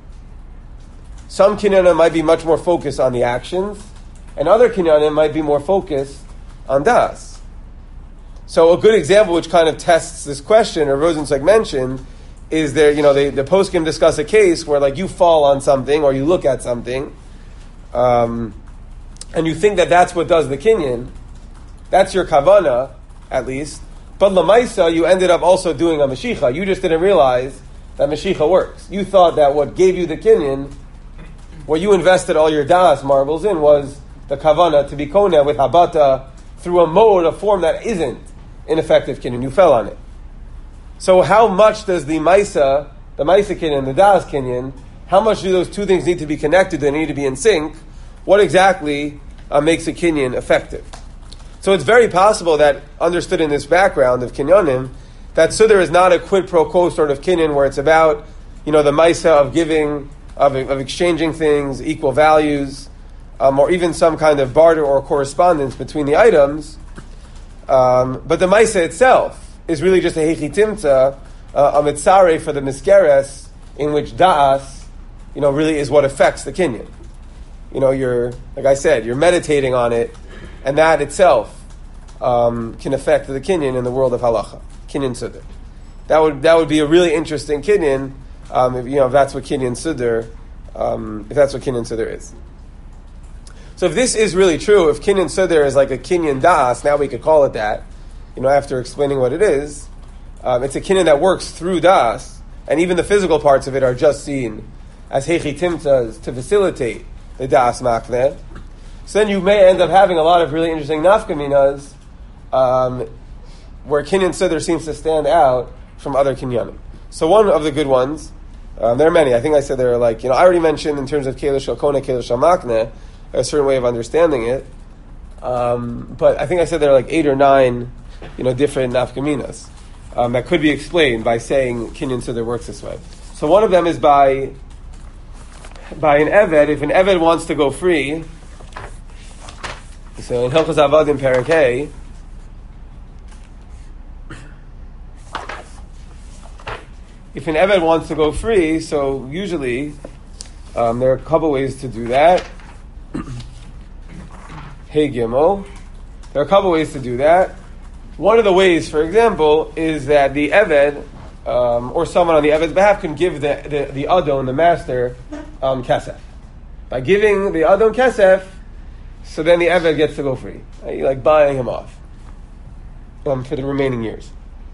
Some kinyanim might be much more focused on the actions, and other kinyanim might be more focused on das. So a good example which kind of tests this question, or Rosenzweig mentioned, is there, you know, they, the poskim discuss a case where like you fall on something or you look at something, um, and you think that that's what does the kinyan, that's your kavana, at least, but lamaisa, you ended up also doing a mashicha. You just didn't realize that mashicha works. You thought that what gave you the kinyan, what you invested all your das marbles in, was the kavana to be kona with habata through a mode, a form that isn't an effective kinyan. You fell on it. So how much does the maisa, the maisa kinyan, the das kinyan, how much do those two things need to be connected? They need to be in sync. What exactly uh, makes a kinyan effective? So it's very possible that, understood in this background of kinyanim, that sudar is not a quid pro quo sort of kinyan where it's about, you know, the maisa of giving, of, of exchanging things, equal values, um, or even some kind of barter or correspondence between the items. Um, but the maisa itself is really just a hechitimta, uh, a mitzare for the miskeres, in which da'as, you know, really is what affects the kinyan. You know, you're, like I said, you're meditating on it, and that itself um, can affect the kinyan in the world of halacha, kinyan sudar. That would that would be a really interesting kinyan, um, if, you know, if that's what kinyan sudar, um, if that's what kinyan sudar is. So if this is really true, if kinyan sudar is like a kinyan das, now we could call it that. You know, after explaining what it is, um, it's a kinyan that works through das, and even the physical parts of it are just seen as hechitimtas to facilitate the das makneh. So then you may end up having a lot of really interesting nafkaminas, um, where kinyan sudar seems to stand out from other kinyanim. So one of the good ones, um, there are many. I think I said there are like, you know, I already mentioned in terms of keilah shel kona, keilah shel makneh, a certain way of understanding it. Um, but I think I said there are like eight or nine you know, different nafkaminas um, that could be explained by saying kinyan siddur works this way. So one of them is by by an eved. If an eved wants to go free, so in Hilchos Avadim Perek Hey, if an eved wants to go free, so usually um, there are a couple ways to do that. Hey Gimel. There are a couple ways to do that. One of the ways, for example, is that the Eved, um, or someone on the Eved's behalf, can give the, the, the Adon, the master, um, Kesef. By giving the Adon Kesef, so then the Eved gets to go free. Right? You're like buying him off um, for the remaining years.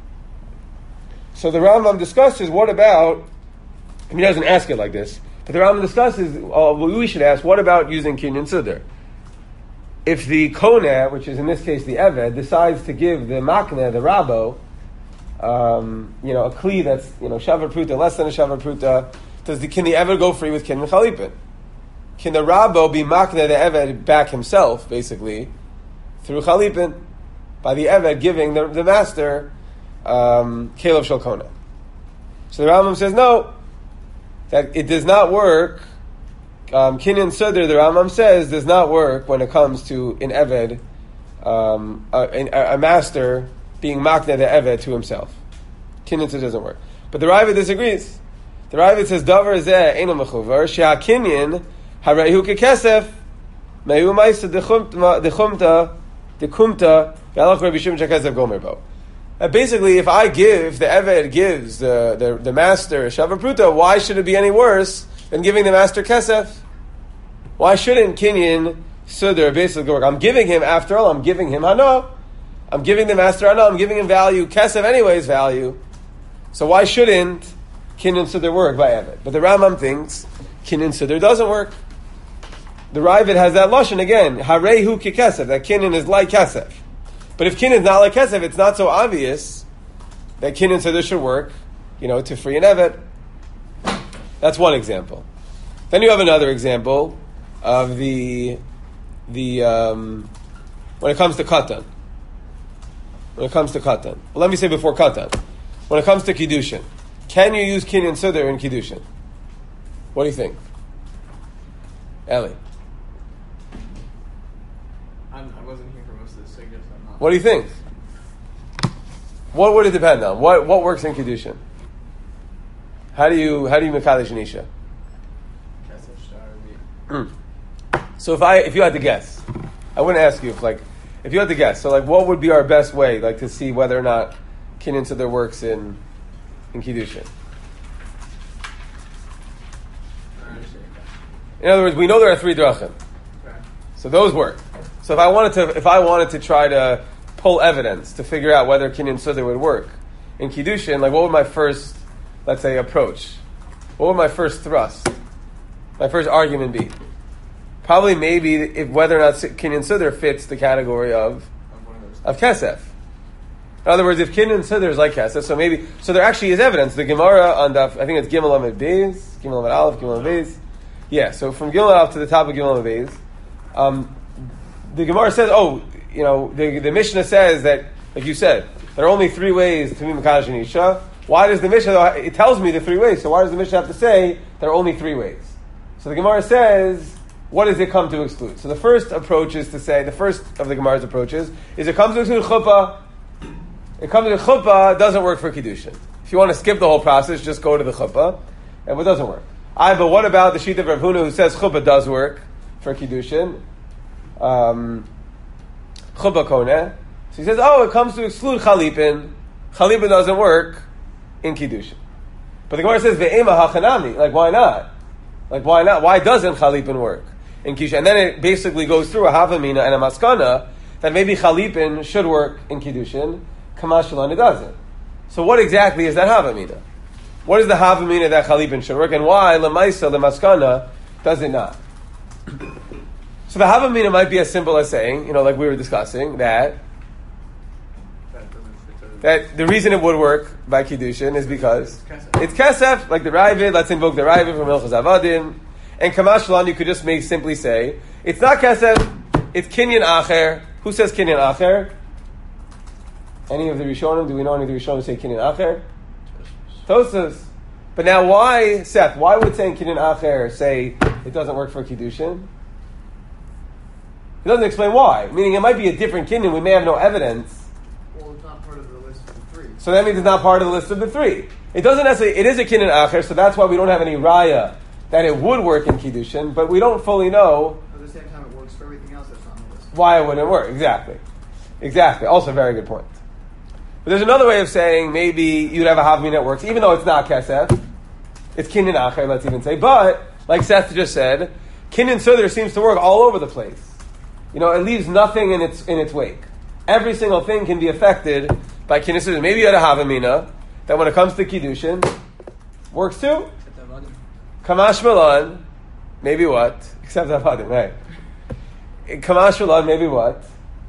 So the Rambam discusses, what about, I mean, he doesn't ask it like this, but the Rambam discusses, uh, well, we should ask, what about using Kinyan Siddur? If the Koneh, which is in this case the Eved, decides to give the Makneh, the Rabo, um, you know, a Kli that's, you know, Shavar Pruta, less than a Shavar Pruta, does the, can the Eved go free with Kinyan Chalipin? Can the Rabo be Makneh the Eved back himself, basically, through Chalipin, by the Eved giving the, the master um, Kelev Shel Koneh? So the Rambam says, no, that it does not work. Um, Kinyan Siddur, the Rambam says, does not work when it comes to an Eved, um, a, a master being Makneh the Eved to himself. Kinyan Siddur doesn't work. But the Ravad disagrees. The Ravad says, Davar zeh eino mechuvar, sheha Kinyan hareihu kekesef, mehu ma'isa dechumta, dechumta, dekumta, yalach Rabbi Shimon shekesef gomer bo. Uh, basically, if I give, the Eved gives the, the, the master Shavar Pruta, why should it be any worse than giving the master Kesef? Why shouldn't Kinyan Siddur basically work? I'm giving him, after all, I'm giving him Hana. I'm giving the master Hana, I'm giving him value. Kesef anyways value. So why shouldn't Kinyan Siddur work by Eved? But the Rambam thinks Kinyan Siddur doesn't work. The Ravid has that Lashon again, Harehu ki Kesef, that Kinyan is like Kesef. But if Kinyan is not like Kesef, it's not so obvious that Kinyan Siddur should work, you know, to free an Eved. That's one example. Then you have another example of the the um, when it comes to Katan. When it comes to Katan. Well, let me say before Katan. When it comes to Kiddushin, can you use Kinyan Siddur in Kiddushin? What do you think? Eli? I'm, I wasn't here for most of this, so I guess I'm not. What do you think? What would it depend on? What what works in Kiddushin? How do you how do you Mekadesh an Isha? Mm. So if I if you had to guess, I wouldn't ask you if like if you had to guess. So like, what would be our best way like to see whether or not Kinyan Siddur works in in Kiddushin? In other words, we know there are three drachim, Okay. so those work. So if I wanted to if I wanted to try to pull evidence to figure out whether Kinyan Siddur would work in Kiddushin, like what would my first, let's say, approach? What would my first thrust? My first argument be? Probably maybe if whether or not Kinyan Siddur fits the category of of Kesef. In other words, if Kinyan Siddur is like Kesef, so maybe so there actually is evidence. The Gemara on the I think it's Gimel Amid Beis, Gimel Amid Aleph, Gimel Amid Beis. Yeah, so from Gimel Aleph to the top of Gimel Amid Beis, um, the Gemara says, oh, you know, the, the Mishnah says that, like you said, there are only three ways to be Mekadesh an Isha. Why does the Mishnah? It tells me the three ways. So why does the Mishnah have to say there are only three ways? So the Gemara says, what does it come to exclude? So the first approach is to say, the first of the Gemara's approaches is it comes to exclude chuppah. It comes to chuppah, doesn't work for Kiddushin. If you want to skip the whole process, just go to the chuppah, and it doesn't work. I, but what about the sheet of Rav Huna who says chuppah does work for Kiddushin? Um, chuppah koneh. So he says, oh, it comes to exclude chalipin. Chalipin doesn't work in Kiddushin. But the Gemara says, ve'ema hachanami. Like, why not? Like, why not? Why doesn't Chalipin work in Kiddushin? And then it basically goes through a Havamina and a Maskana that maybe Chalipin should work in Kiddushin, Kamashalan it doesn't. So what exactly is that Havamina? What is the Havamina that Chalipin should work, and why Lamaisa, the Maskana, does it not? So the Havamina might be as simple as saying, you know, like we were discussing, that that the reason it would work by Kiddushin is because it's Kesef, like the Ravid. Let's invoke the Ravid from Hilchos Avadim. And Kamashlan, you could just make simply say, it's not Kesef, it's Kinyan Acher. Who says Kinyan Acher? Any of the Rishonim? Do we know any of the Rishonim say kinyan acher? Tosas. But now why, Seth, why would saying kinyan acher say it doesn't work for Kiddushin? It doesn't explain why. Meaning it might be a different kinyan, we may have no evidence. Well, it's not part of the list of the three. So that means it's not part of the list of the three. It doesn't necessarily, it is a kinyan acher, so that's why we don't have any raya that it would work in Kiddushin, but we don't fully know At the same time, it works for everything else that's on the list. why it wouldn't work. Exactly. Exactly. Also a very good point. But there's another way of saying maybe you'd have a havmin that works, even though it's not kesef. It's kinyan acher, let's even say. But, like Seth just said, kinyan sudr seems to work all over the place. You know, it leaves nothing in its in its wake. Every single thing can be affected by kinyan sudr. Maybe you had a havamina that when it comes to kiddushin, works too. Kamash Milan, maybe what? Except Avadim, right? Kamash Milan, maybe what?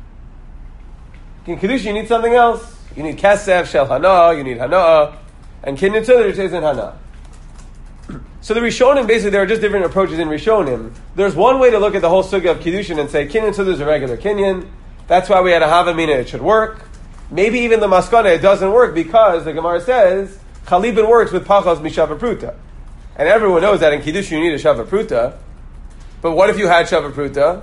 In Kiddush, you need something else. You need Kesef, Shel Hana, you need Hana, and Kinyan Tzedr says in Hana. So the Rishonim, basically, there are just different approaches in Rishonim. There's one way to look at the whole sugya of Kiddushin and say Kinyan Tzedr is a regular Kinyan. That's why we had a Havamina, it should work. Maybe even the Maskana, it doesn't work because the Gemara says Chalibin works with Pachos Mishava Pruta. And everyone knows that in Kiddush you need a Shava Pruta. But what if you had Shava Pruta?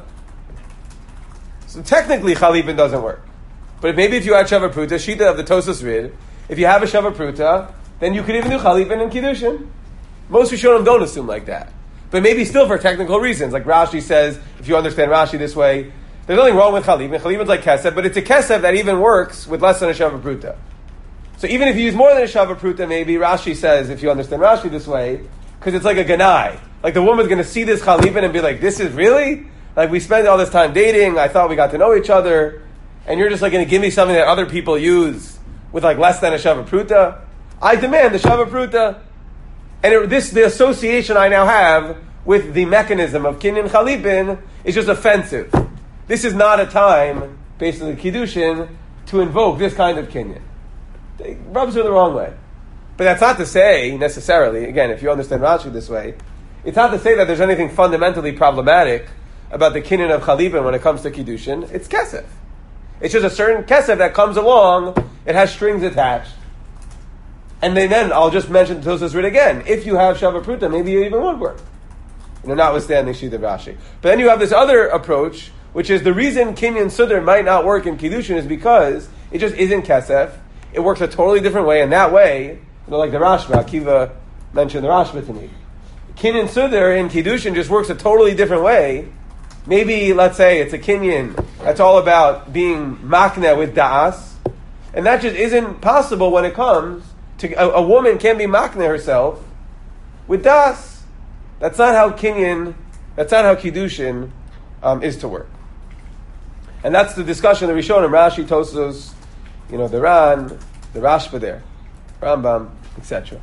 So technically Chalibin doesn't work. But maybe if you had Shava Pruta, Shita of the Tosas Rid, if you have a Shava Pruta, then you could even do Chalibin in Kiddushin. Most Rishonim don't assume like that. But maybe still for technical reasons. Like Rashi says, if you understand Rashi this way, there's nothing wrong with Chalibin. Chalibin's like Kesef, but it's a Kesef that even works with less than a Shava Pruta. So even if you use more than a Shava Pruta, maybe Rashi says, if you understand Rashi this way, because it's like a ganai. Like the woman's going to see this Chalibin and be like, this is really? Like we spent all this time dating, I thought we got to know each other, and you're just like going to give me something that other people use with like less than a Shava Pruta? I demand the Shava Pruta. And it, this, the association I now have with the mechanism of Kinyan Chalibin is just offensive. This is not a time, based on the Kiddushin, to invoke this kind of Kinyan. It rubs her the wrong way. But that's not to say, necessarily, again, if you understand Rashi this way, it's not to say that there's anything fundamentally problematic about the kinyan of Chalibin when it comes to Kiddushin. It's Kesef. It's just a certain Kesef that comes along, it has strings attached. And then, then I'll just mention Tosas Rid again. If you have Shava Pruta, maybe it even would work. You know, notwithstanding Shita Rashi. But then you have this other approach, which is the reason Kinyan Sudr might not work in Kiddushin is because it just isn't Kesef. It works a totally different way, and that way, you know, like the Rashba, Akiva mentioned the Rashba to me. Kinyan Sudr in Kiddushin just works a totally different way. Maybe, let's say, it's a Kinyan that's all about being makna with da'as, and that just isn't possible when it comes to, a, a woman can't be makna herself with da'as. That's not how Kinyan, that's not how Kiddushin um, is to work. And that's the discussion of the Rishonim, Rashi, Tosos, you know, the Ran, the Rashba there, Rambam, et cetera.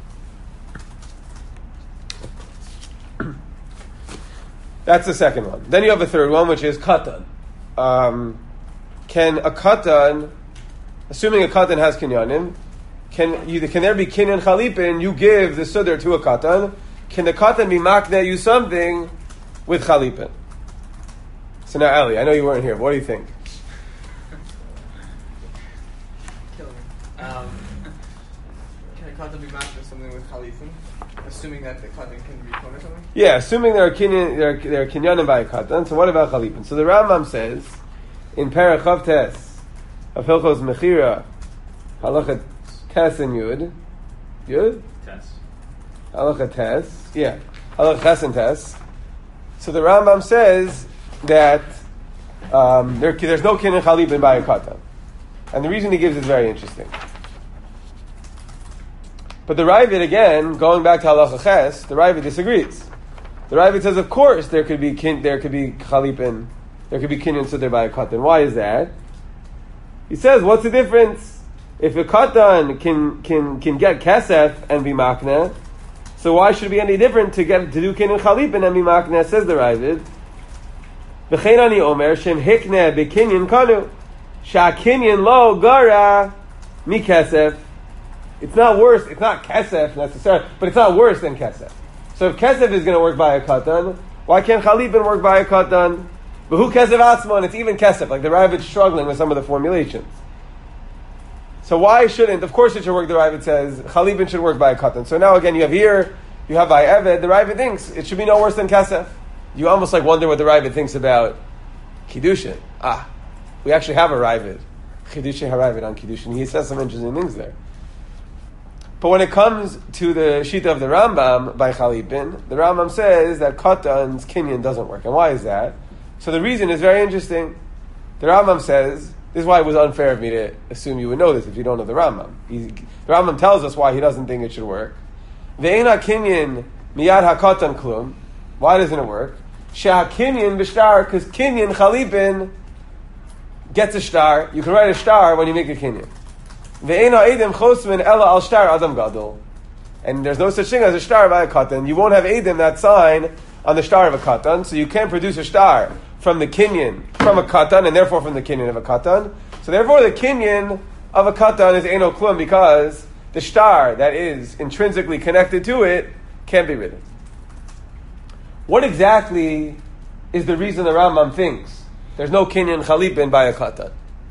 That's the second one. Then you have a third one, which is katan. Um, can a katan, assuming a katan has kinyanim, can you, can there be kinyan chalipin? You give the sudr to a katan. Can the katan be makne you something with chalipin? So now, Ali, I know you weren't here. What do you think? Um, can a katan be matched with something with chalipin? Assuming that the katan can be kona something? Yeah, assuming there are kinyan, there are, there are kinyanim by a katan. So what about chalipin? So the Rambam says in Parachav Tes of Hilchos Mechira, Halacha Tes and Yud, Yud? Tes. Halacha Tes, yeah, Halacha Tes and Tes. So the Rambam says that um, there, there's no kinyan chalipin by a katan, and the reason he gives is very interesting. But the Ravid, again, going back to Halacha Ches, the Ravid disagrees. The Ravid says, of course, there could be kin, there could be chalipin, there could be kinyan sudr by a katan. Why is that? He says, what's the difference? If a katan can can can get kesef and be makna, so why should it be any different to get to do kinyan chalipin and be makna? Says the Ravid. V'chein ani omer shem hikne bekinyan kanu sha kinyan lo gara mi kesef. It's not worse, it's not kesef necessarily, but it's not worse than kesef. So if kesef is going to work by a katan, why can't chalipin work by a katan? But who kesef atzma, and it's even kesef, like the Ravid's struggling with some of the formulations. So why shouldn't? Of course, it should work. The Ravid says chalipin should work by a katan. So now again, you have here, you have by Eved. The Ravid thinks it should be no worse than kasef. You almost like wonder what the Ravid thinks about kiddushin. Ah, we actually have a Ravid, Chidushei HaRavid on kiddushin. He says some interesting things there. But when it comes to the shita of the Rambam by chalipin, the Rambam says that katan's kinyan doesn't work. And why is that? So the reason is very interesting. The Rambam says, this is why it was unfair of me to assume you would know this if you don't know the Rambam. He, the Rambam tells us why he doesn't think it should work. Ve'ena kinyan miyad hakatan klum. Why doesn't it work? Sheha kinyan b'shtar, because kinyan chalipin gets a star. You can write a star when you make a kinyan. Ve'ena edim chosmin ela al shtar adam gadol. And there's no such thing as a star by a katan. You won't have edim, that sign, on the star of a katan, so you can't produce a star from the kinyan, from a katan, and therefore from the kinyan of a katan. So therefore the kinyan of a katan is eno klum, because the star that is intrinsically connected to it can't be written. What exactly is the reason the Rambam thinks there's no kinyan chalipin by a katan?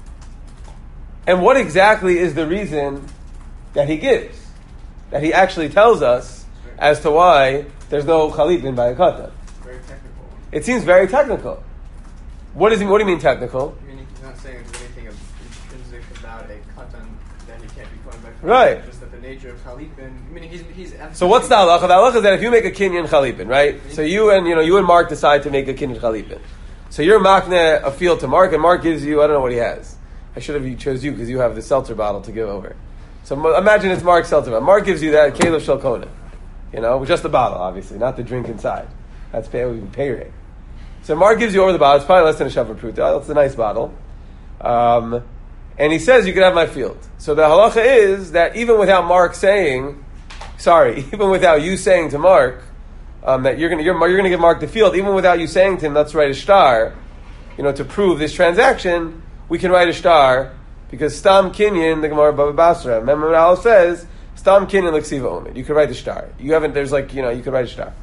And what exactly is the reason that he gives? That he actually tells us as to why there's no chalipin by a katan. Very technical. It seems very technical. What does he? What do you mean technical? Meaning he's not saying there's anything of intrinsic about a katan that he can't be called by. Right. Just that the nature of chalipin. Meaning he's he's. So what's the halacha? The halacha is that if you make a kinyan chalipin, right? So you and you know you and Mark decide to make a kinyan chalipin. So you're makne a field to Mark, and Mark gives you, I don't know what he has. I should have chose you because you have the seltzer bottle to give over. So imagine it's Mark's seltzer bottle. Mark gives you that Caleb Shalkona, you know, just the bottle, obviously, not the drink inside. That's pay we pay rate. So Mark gives you over the bottle. It's probably less than a shavar pruta. It's a nice bottle. Um, and he says, you can have my field. So the halacha is that even without Mark saying, sorry, even without you saying to Mark um, that you're going you're, you're to give Mark the field, even without you saying to him, let's write a star, you know, to prove this transaction, we can write a star because Stam Kinyan, the Gemara Baba Basra, remember what Allah says, Stam Kinyan Leksiva Omid. You can write a star. You haven't, there's like, you know, you can write a star.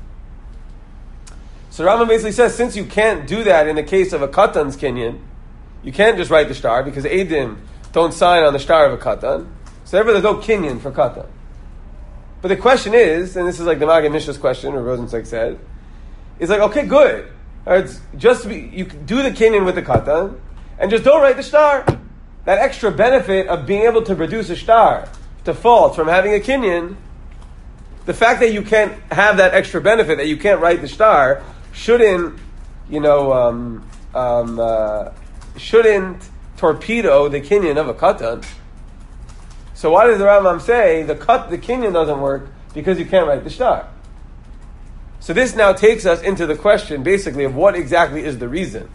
So Rambam basically says, since you can't do that in the case of a katan's kinyan, you can't just write the star because Eidim don't sign on the star of a katan. So therefore there's no kinyan for katan. But the question is, and this is like the Magen Mishra's question, or Rosenzweig said, is like, okay, good. All right, it's just be, you can do the kinyan with the katan, and just don't write the star. That extra benefit of being able to produce a star defaults from having a kinyan. The fact that you can't have that extra benefit, that you can't write the star, shouldn't, you know, um, um, uh, shouldn't torpedo the kinyan of a katan. So why does the Rambam say the cut, the kinyan doesn't work because you can't write the star? So this now takes us into the question, basically, of what exactly is the reason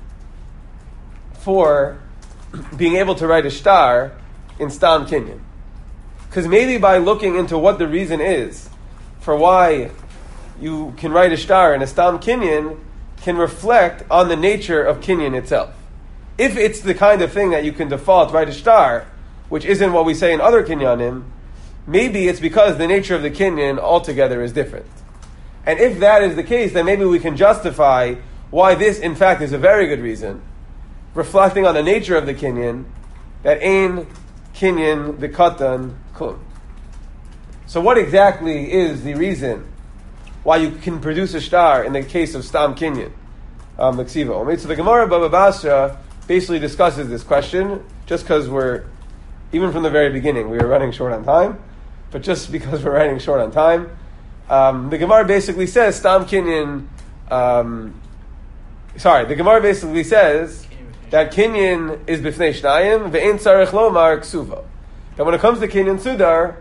for being able to write a star in Stam Kinyan. Because maybe by looking into what the reason is for why you can write a star in a Stam Kinyan can reflect on the nature of Kinyan itself. If it's the kind of thing that you can default write a star, which isn't what we say in other Kinyanim, maybe it's because the nature of the Kinyan altogether is different. And if that is the case, then maybe we can justify why this, in fact, is a very good reason, reflecting on the nature of the Kinyan, that Ein Kinyan the Katan Kum. So what exactly is the reason why you can produce a star in the case of Stam Kinyan? Um, so the Gemara Baba Basra basically discusses this question, just because we're, even from the very beginning, we were running short on time, but just because we're running short on time, um, the Gemara basically says Stam Kinyan, um, sorry, the Gemara basically says that Kinyan is b'fnei shnayim ve'ein tzarich lomar ksuva. That when it comes to Kinyan Sudar,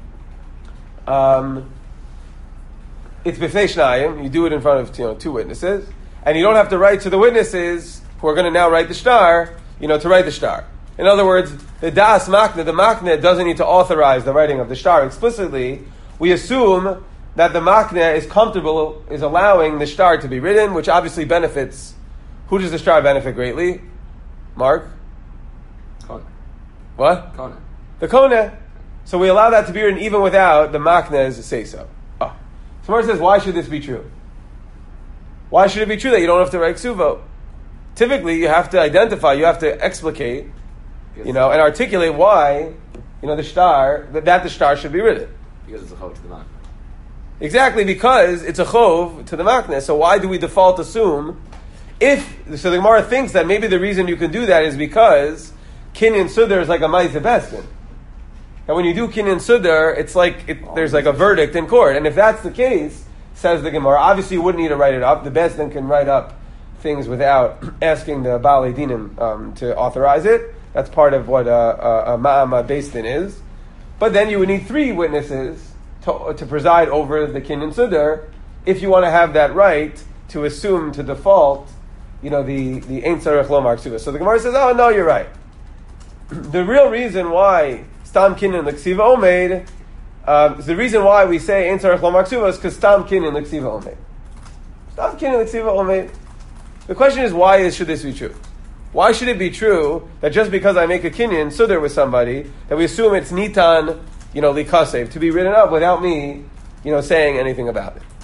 um, it's b'fnei shnayim. You do it in front of you know two witnesses, and you don't have to write to the witnesses who are going to now write the star. You know to write the star. In other words, the das makna, the makna doesn't need to authorize the writing of the star explicitly. We assume that the makna is comfortable, is allowing the star to be written, which obviously benefits. Who does the star benefit greatly? Mark? Kona. What? Kona. The Kona. So we allow that to be written even without the makna's say so. Oh. So Mark says, why should this be true? Why should it be true that you don't have to write ksuvo? Typically, you have to identify, you have to explicate you know, and articulate why, you know, the shtar, that, that the shtar should be written. Because it's a chov to the makna. Exactly, because it's a chov to the makna. So why do we default assume, if, so the Gemara thinks that maybe the reason you can do that is because Kinyan Sudar is like a Ma'aseh Besdin. And when you do Kinyan Sudar, it's like, it, there's like a verdict in court. And if that's the case, says the Gemara, obviously you wouldn't need to write it up. The Besdin can write up things without asking the Baalei Dinim um, to authorize it. That's part of what uh, a, a Ma'am Besdin is. But then you would need three witnesses to, to preside over the Kinyan Sudar if you want to have that right to assume, to default, you know, the, the Ein Tzarech Lomar Ksuva. So the Gemara says, oh, no, you're right. The real reason why Stam Kinyan L'Ksiva Omeid, um, the reason why we say Ein Tzarech Lomar Ksuva is because Stam Kinyan L'Ksiva Omeid. Stam Kinyan L'Ksiva Omeid. The question is, why is, should this be true? Why should it be true that just because I make a kinyan sudar with somebody, that we assume it's nitan, you know, likasev, to be written up without me, you know, saying anything about it?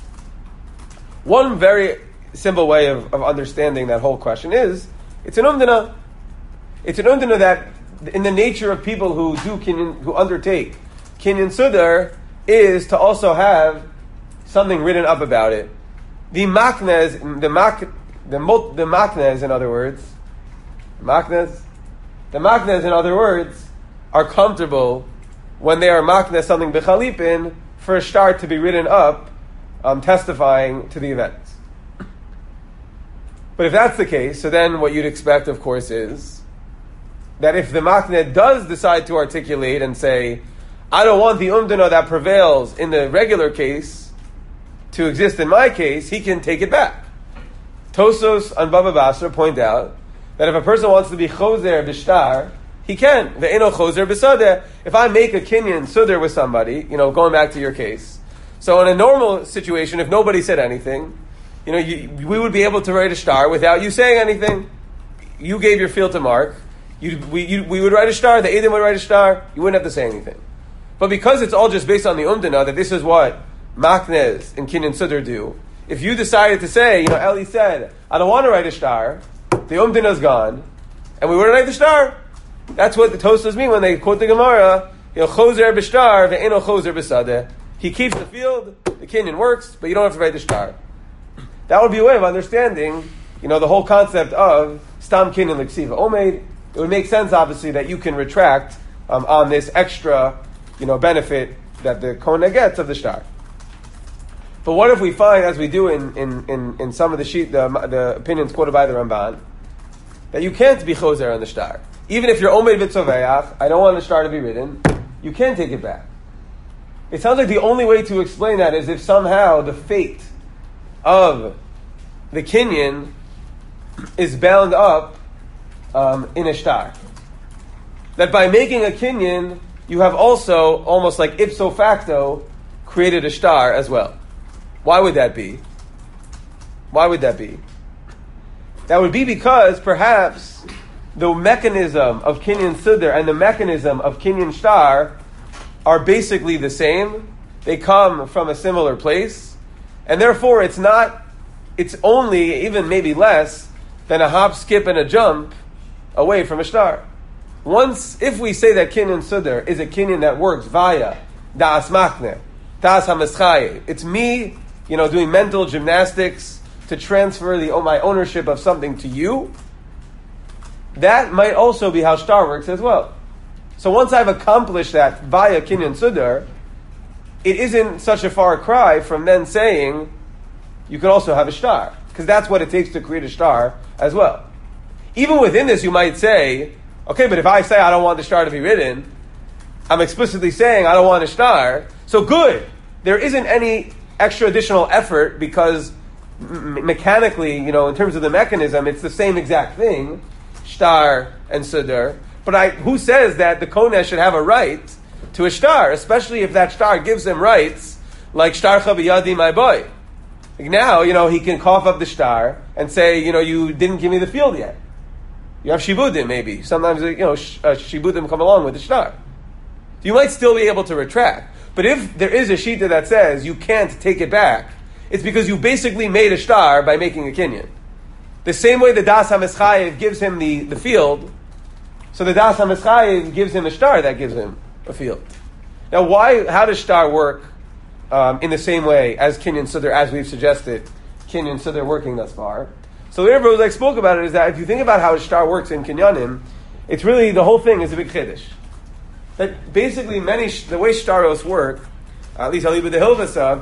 One very simple way of, of understanding that whole question is, it's an umdana. It's an umdana that, in the nature of people who do kinyan, who undertake kinyan sudar, is to also have something written up about it. The maknez, the mak, the mot, the maknez, in other words, maknez, the maknez, in other words, are comfortable when they are maknez something b'chalipin for a shtar to be written up, um, testifying to the events. But if that's the case, so then what you'd expect, of course, is that if the makneh does decide to articulate and say, I don't want the umdana that prevails in the regular case to exist in my case, he can take it back. Tosos and Baba Basra point out that if a person wants to be choser b'shtar, he can. Ve'eno choser b'sadeh. If I make a kinyan sudar with somebody, you know, going back to your case. So in a normal situation, if nobody said anything, you know, you, we would be able to write a shtar without you saying anything. You gave your field to Mark. You, we, you, we would write a shtar. The Eidim would write a shtar. You wouldn't have to say anything. But because it's all just based on the umdana, that this is what maknez and kinyan sudar do, if you decided to say, you know, Eli said, I don't want to write a shtar, the umdana is gone, and we wouldn't write the shtar. That's what the Tosas mean when they quote the Gemara, you know, choser b'shtar ve'eno choser b'sadeh. He keeps the field, the kinyan works, but you don't have to write the shtar. That would be a way of understanding, you know, the whole concept of stam kinyan l'ksiva omeid. It would make sense, obviously, that you can retract um, on this extra, you know, benefit that the Kohen gets of the shtar. But what if we find, as we do in, in, in, in some of the sheet, the, the opinions quoted by the Ramban, that you can't be choser on the shtar. Even if you're omeid v'tzoveach, I don't want the shtar to be written, you can take it back. It sounds like the only way to explain that is if somehow the fate of the kinyan is bound up um, in a shtar. That by making a kinyan, you have also, almost like ipso facto, created a shtar as well. Why would that be? Why would that be? That would be because perhaps the mechanism of kinyan sudar and the mechanism of kinyan shtar are basically the same. They come from a similar place, and therefore it's not, it's only, even maybe less, than a hop, skip, and a jump away from a shtar. Once, if we say that kinyan sudar is a kinyan that works via da'as makneh, da'as hamischaye, it's me, you know, doing mental gymnastics to transfer the oh, my ownership of something to you, that might also be how shtar works as well. So once I've accomplished that via kinyan sudar, it isn't such a far cry from then saying you could also have a shtar, because that's what it takes to create a shtar as well. Even within this, you might say, okay, but if I say I don't want the shtar to be written, I'm explicitly saying I don't want a shtar, so good. There isn't any extra additional effort because m- mechanically, you know, in terms of the mechanism, it's the same exact thing, shtar and sudar. But I, who says that the Konesh should have a right to a shtar, especially if that shtar gives him rights like shtar chaviyadi, my boy. Like now, you know, he can cough up the shtar and say, you know, you didn't give me the field yet. You have shibudim, maybe. Sometimes, you know, sh- uh, shibudim come along with the shtar. You might still be able to retract. But if there is a shita that says you can't take it back, it's because you basically made a shtar by making a kinyan. The same way the Das HaMeschayev gives him the, the field, So the Das HaMeschayev gives him a star that gives him a field. Now, why? How does star work um, in the same way as Kinyan Sudar, as we've suggested, Kinyan Sudar working thus far? So the Rebbe like spoke about it is that if you think about how a star works in Kinyanim, it's really, the whole thing is a big chiddush. That basically many, the way staros work, uh, at least Aliba the Hilvasa,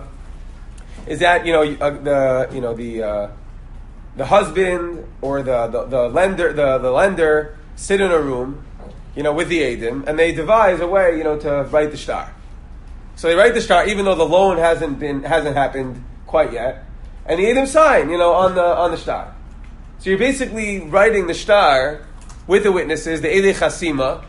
is that, you know, uh, the, you know, the, uh, the husband or the, the, the lender, the, the lender sit in a room, you know, with the Eidim, and they devise a way, you know, to write the star. So they write the star, even though the loan hasn't been, hasn't happened quite yet, and the Eidim sign, you know, on the, on the star. So you're basically writing the star with the witnesses, the Eidei Chasima,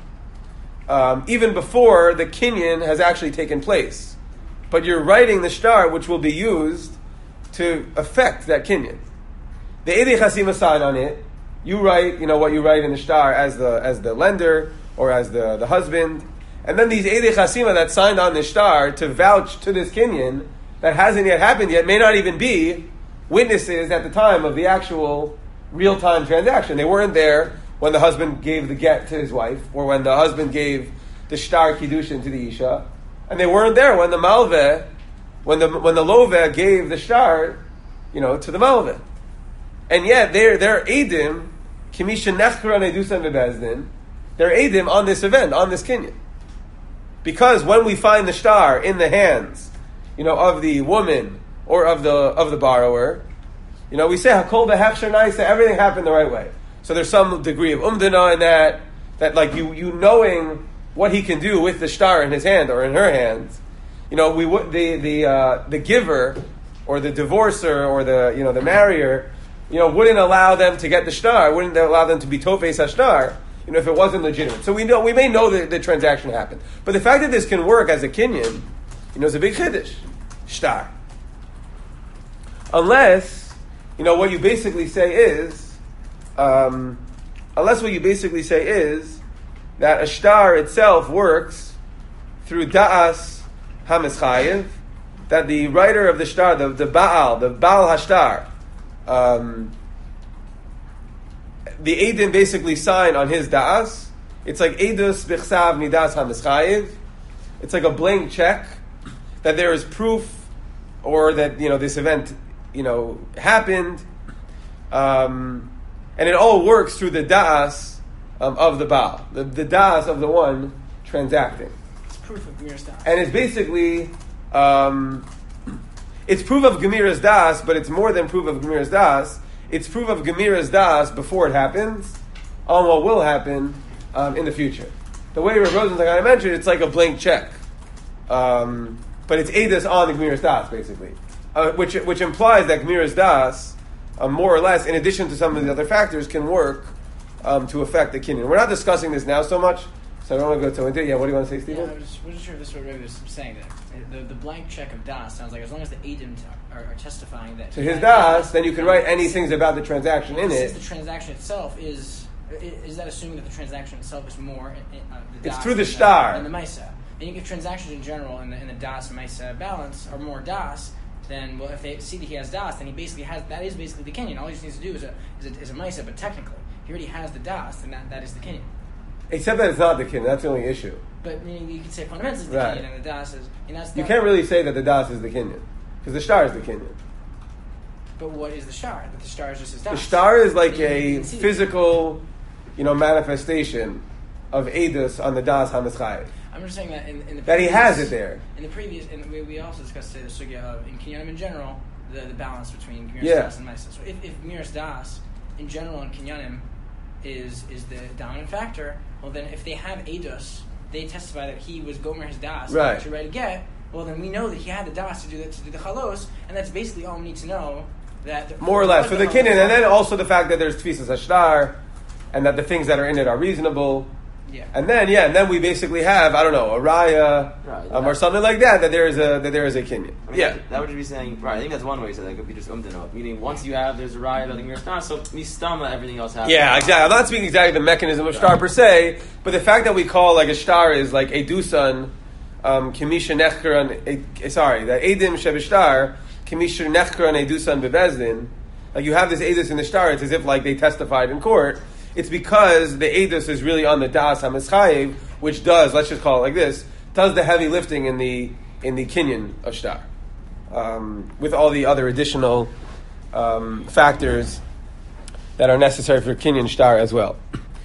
um, even before the Kinyan has actually taken place. But you're writing the star which will be used to affect that Kinyan. The Eidei Chasima sign on it, you write, you know, what you write in the star as the as the lender or as the, the husband. And then these Eidei Chasima that signed on the star to vouch to this Kinyan that hasn't yet happened yet, may not even be witnesses at the time of the actual real-time transaction. They weren't there when the husband gave the get to his wife, or when the husband gave the shtar kiddushin to the isha, and they weren't there when the malveh, when the when the loveh gave the shtar, you know, to the malveh. And yet they're they're edim, kimisha nechkara nedusan bebezdin. They're edim on this event, on this kinyan, because when we find the shtar in the hands, you know, of the woman or of the of the borrower, you know, we say hakol behechsher naisa, everything happened the right way. So there's some degree of umdana in that, that like you you knowing what he can do with the shtar in his hand or in her hands. You know, we would the the uh, the giver or the divorcer or the you know the marrier, you know, wouldn't allow them to get the shtar, wouldn't allow them to be tofes hashtar, you know, if it wasn't legitimate. So we know we may know that the transaction happened, but the fact that this can work as a kinyan, you know, is a big chiddush, shtar. Unless, you know, what you basically say is, um, unless what you basically say is that a shtar itself works through da'as ha-meschayev, that the writer of the shtar, the, the Baal, the Baal hashtar, um, the Eidim basically sign on his da'as. It's like Eidus bichsav nidas ha-meschayev. It's like a blank check that there is proof, or that, you know, this event, you know, happened, um, and it all works through the da'as um, of the Baal, the, the da'as of the one transacting. It's proof of Gemiras Das. And it's basically, um, it's proof of Gemiras Das, but it's more than proof of Gemiras Das. It's proof of Gemiras Das before it happens, on what will happen um, in the future. The way Rav Rosenthal I mentioned, it's like a blank check, um, but it's Eidos on the Gemiras Das, basically, uh, which which implies that Gemiras Das, uh, more or less, in addition to some of the other factors, can work um, to affect the kinyan. We're not discussing this now so much, so I don't want to go too into it. Yeah, what do you want to say, Stephen? Yeah, I was wasn't sure if this is what Rebbe was saying. That the, the blank check of Das sounds like as long as the Eidim are, are testifying that to his Das, then you can write any things about the transaction in since it. the transaction itself is, is that assuming that the transaction itself is more uh, the It's Das through the than shtar. than the Maisa. And if transactions in general in the, in the Das and Maisa balance are more Das, then well, if they see that he has Das, then he basically has, that is basically the Kenyan. All he just needs to do is a is a, is a Maisa, but technically he already has the Das, then that, that is the Kenyan. Except that it's not the kinyan. That's the only issue. But you, know, you could say fundamentally it's the Right. Kenyan, and the Das is. You, know, that's You not- can't really say that the Das is the kinyan, because the shtar is the kinyan. But what is the shtar? That the shtar is just his Das. The shtar is like You- you a can see it. physical, you know, manifestation of Eidos on the Das HaMeschayev. I'm just saying that in, in the That he previous- has it there. In the previous, and we, we also discussed the sugya of in Kinyanim in general, the, the balance between Gemiras Yeah. Das and Maisa. So if, if Gemiras Das in general in Kinyanim is is the dominant factor, well then if they have Eidos, they testify that he was Gomer his Das Right. to write a get. Well then we know that he had the Das to do that to do the chalos, and that's basically all we need to know. That the, More or less, for the chalos- kinyan, and then also the fact that there's tfisas hashtar, and that the things that are in it are reasonable. yeah. And then, yeah, and then we basically have, I don't know, a raya, Right, um, or that- something like that, that there is a that there is a kinyan. I mean, Yeah. that, that would be saying, right, I think that's one way to say that, it could be just umdana. Meaning, once you have, there's a riot, I think you're not, so mistama, everything else happens. Yeah, exactly. I'm not speaking exactly the mechanism of shtar per se, but the fact that we call like a shtar is like a dusan, um, kimisha nechkaran, sorry, that edim shebishtar, kimisha nechkaran edusan bebezdin, like you have this edus in the shtar, it's as if like they testified in court, it's because the edus is really on the das hamischayev, which does, let's just call it like this, does the heavy lifting in the in the kinyan of shtar, um, with all the other additional um, factors that are necessary for kinyan shtar as well.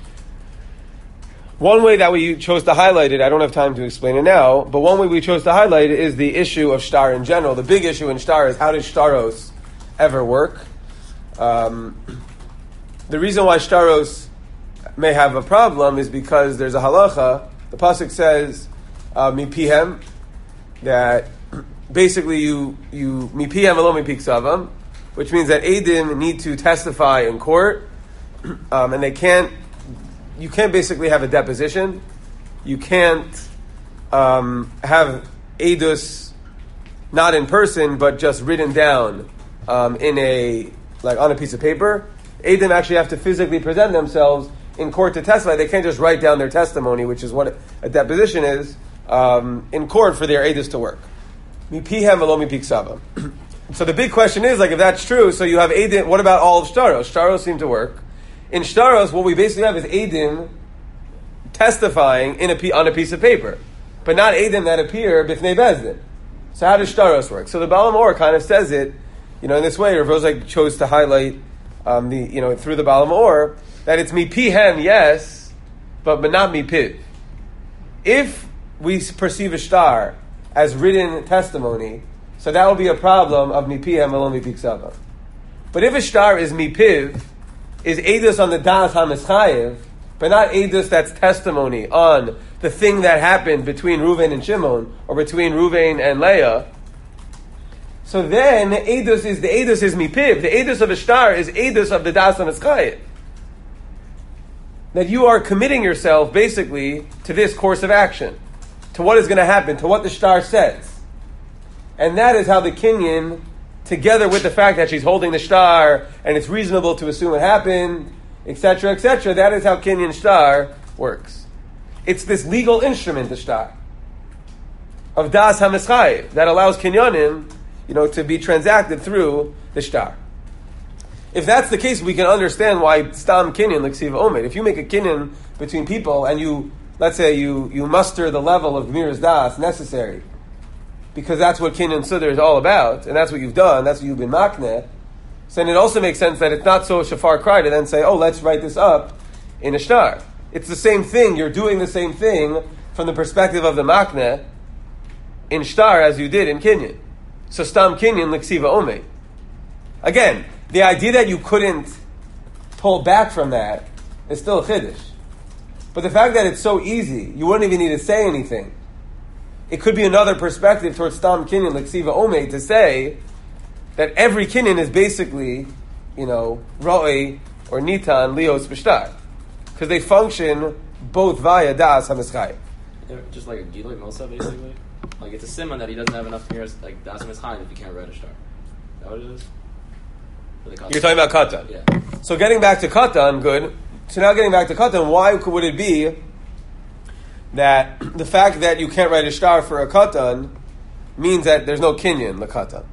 One way that we chose to highlight it, I don't have time to explain it now, but one way we chose to highlight it is the issue of shtar in general. The big issue in shtar is, how does shtaros ever work? Um, the reason why shtaros may have a problem is because there's a halacha. The pasuk says, uh, mipihem, that basically you, you mipihem velo mipiksavam, which means that Eidim need to testify in court, um, and they can't, you can't basically have a deposition. You can't um, have Eidus not in person, but just written down um, in a, like on a piece of paper. Eidim actually have to physically present themselves in court to testify. They can't just write down their testimony, which is what a deposition is, um, in court for their Eidus to work. Mipihem velo mipiksavam. So the big question is, like, if that's true, so you have Eidim, what about all of Shtaros? Shtaros seem to work. In Shtaros, what we basically have is Eidim testifying in a, on a piece of paper, but not Eidim that appear b'fnei bezdin. So how does Shtaros work? So the Baal HaMaor kind of says it, you know, in this way. Rav Rosek chose to highlight um, the, you know, through the Baal HaMaor, that it's mipihem, yes, but, but not mipiv. If we perceive a shtar as written testimony, so that will be a problem of mipihem velo mipiksavam. But if a shtar is mipiv, is edus on the das hamischayev, but not edus that's testimony on the thing that happened between Reuven and Shimon, or between Reuven and Leah, so then edus is the edus is mipiv. The edus of a shtar is edus of the das hamischayev. That you are committing yourself basically to this course of action, to what is going to happen, to what the shtar says. And that is how the kinyan, together with the fact that she's holding the shtar, and it's reasonable to assume it happened, et cetera, et cetera, that is how kinyan shtar works. It's this legal instrument, the shtar, of das hamischayev, that allows kinyanim, you know, to be transacted through the shtar. If that's the case, we can understand why stam kinyan l'ksiva omed. If you make a kinyan between people, and you, let's say, you, you muster the level of gemiras das necessary, because that's what kinyan sudar is all about, and that's what you've done, that's what you've been makneh, so then it also makes sense that it's not so shafar cry to then say, oh, let's write this up in a shtar. It's the same thing, you're doing the same thing from the perspective of the makneh in shtar as you did in kinyan. So stam kinyan l'ksiva omed. Again, the idea that you couldn't pull back from that is still a chiddush. But the fact that it's so easy, you wouldn't even need to say anything. It could be another perspective towards stam kinyan l'ksiva omed to say that every kinyan is basically, you know, ro'eh or nitan lios b'shtar, because they function both via das hamischayim. Just like a gilui mosa, basically. Like it's a simon that he doesn't have enough mirrors, like das hamischayim, if he can't write a shtar. Is that what it is? You're talking about katan. Yeah. So getting back to katan, good. So now getting back to katan, why would it be that the fact that you can't write a shtar for a katan means that there's no kinyan the katan?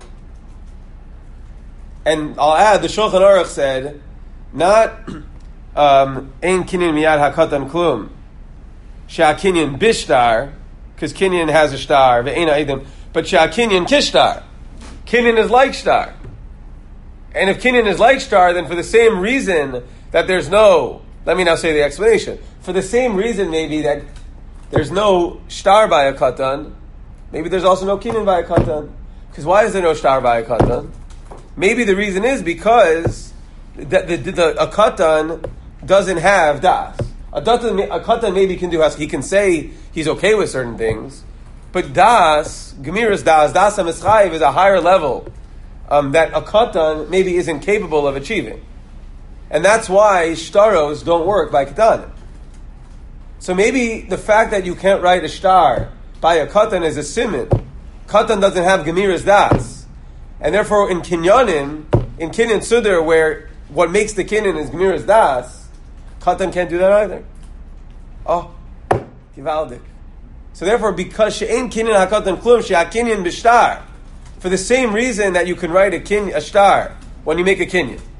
And I'll add, the Shulchan Aruch said, not um, ein kinyan miyad hakatan klum, shea kinyan bishtar, because kinyan has a shtar, ve'ena edim, but shea kinyan kishtar. Kinyan is like shtar. And if kinyan is like shtar, then for the same reason that there's no, let me now say the explanation, for the same reason maybe that there's no shtar by a katan, maybe there's also no kinyan by a katan. Because why is there no shtar by a katan? Maybe the reason is because the, the, the, a katan doesn't have das. A katan, a katan maybe can do, he can say he's okay with certain things, but das, gemiras das, das hamischayev is a higher level um, that a katan maybe isn't capable of achieving. And that's why shtaros don't work by katanim. So maybe the fact that you can't write a shtar by a katan is a siman. Katan doesn't have gemiras das. And therefore, in kinyanim, in kinyan sudar, where what makes the kinyan is gemiras das, katan can't do that either. Oh, givaldik. So therefore, because she'en kinyan hakatan klum, she'a kinyan b'shtar, for the same reason that you can write a, kin, a shtar when you make a kinyan,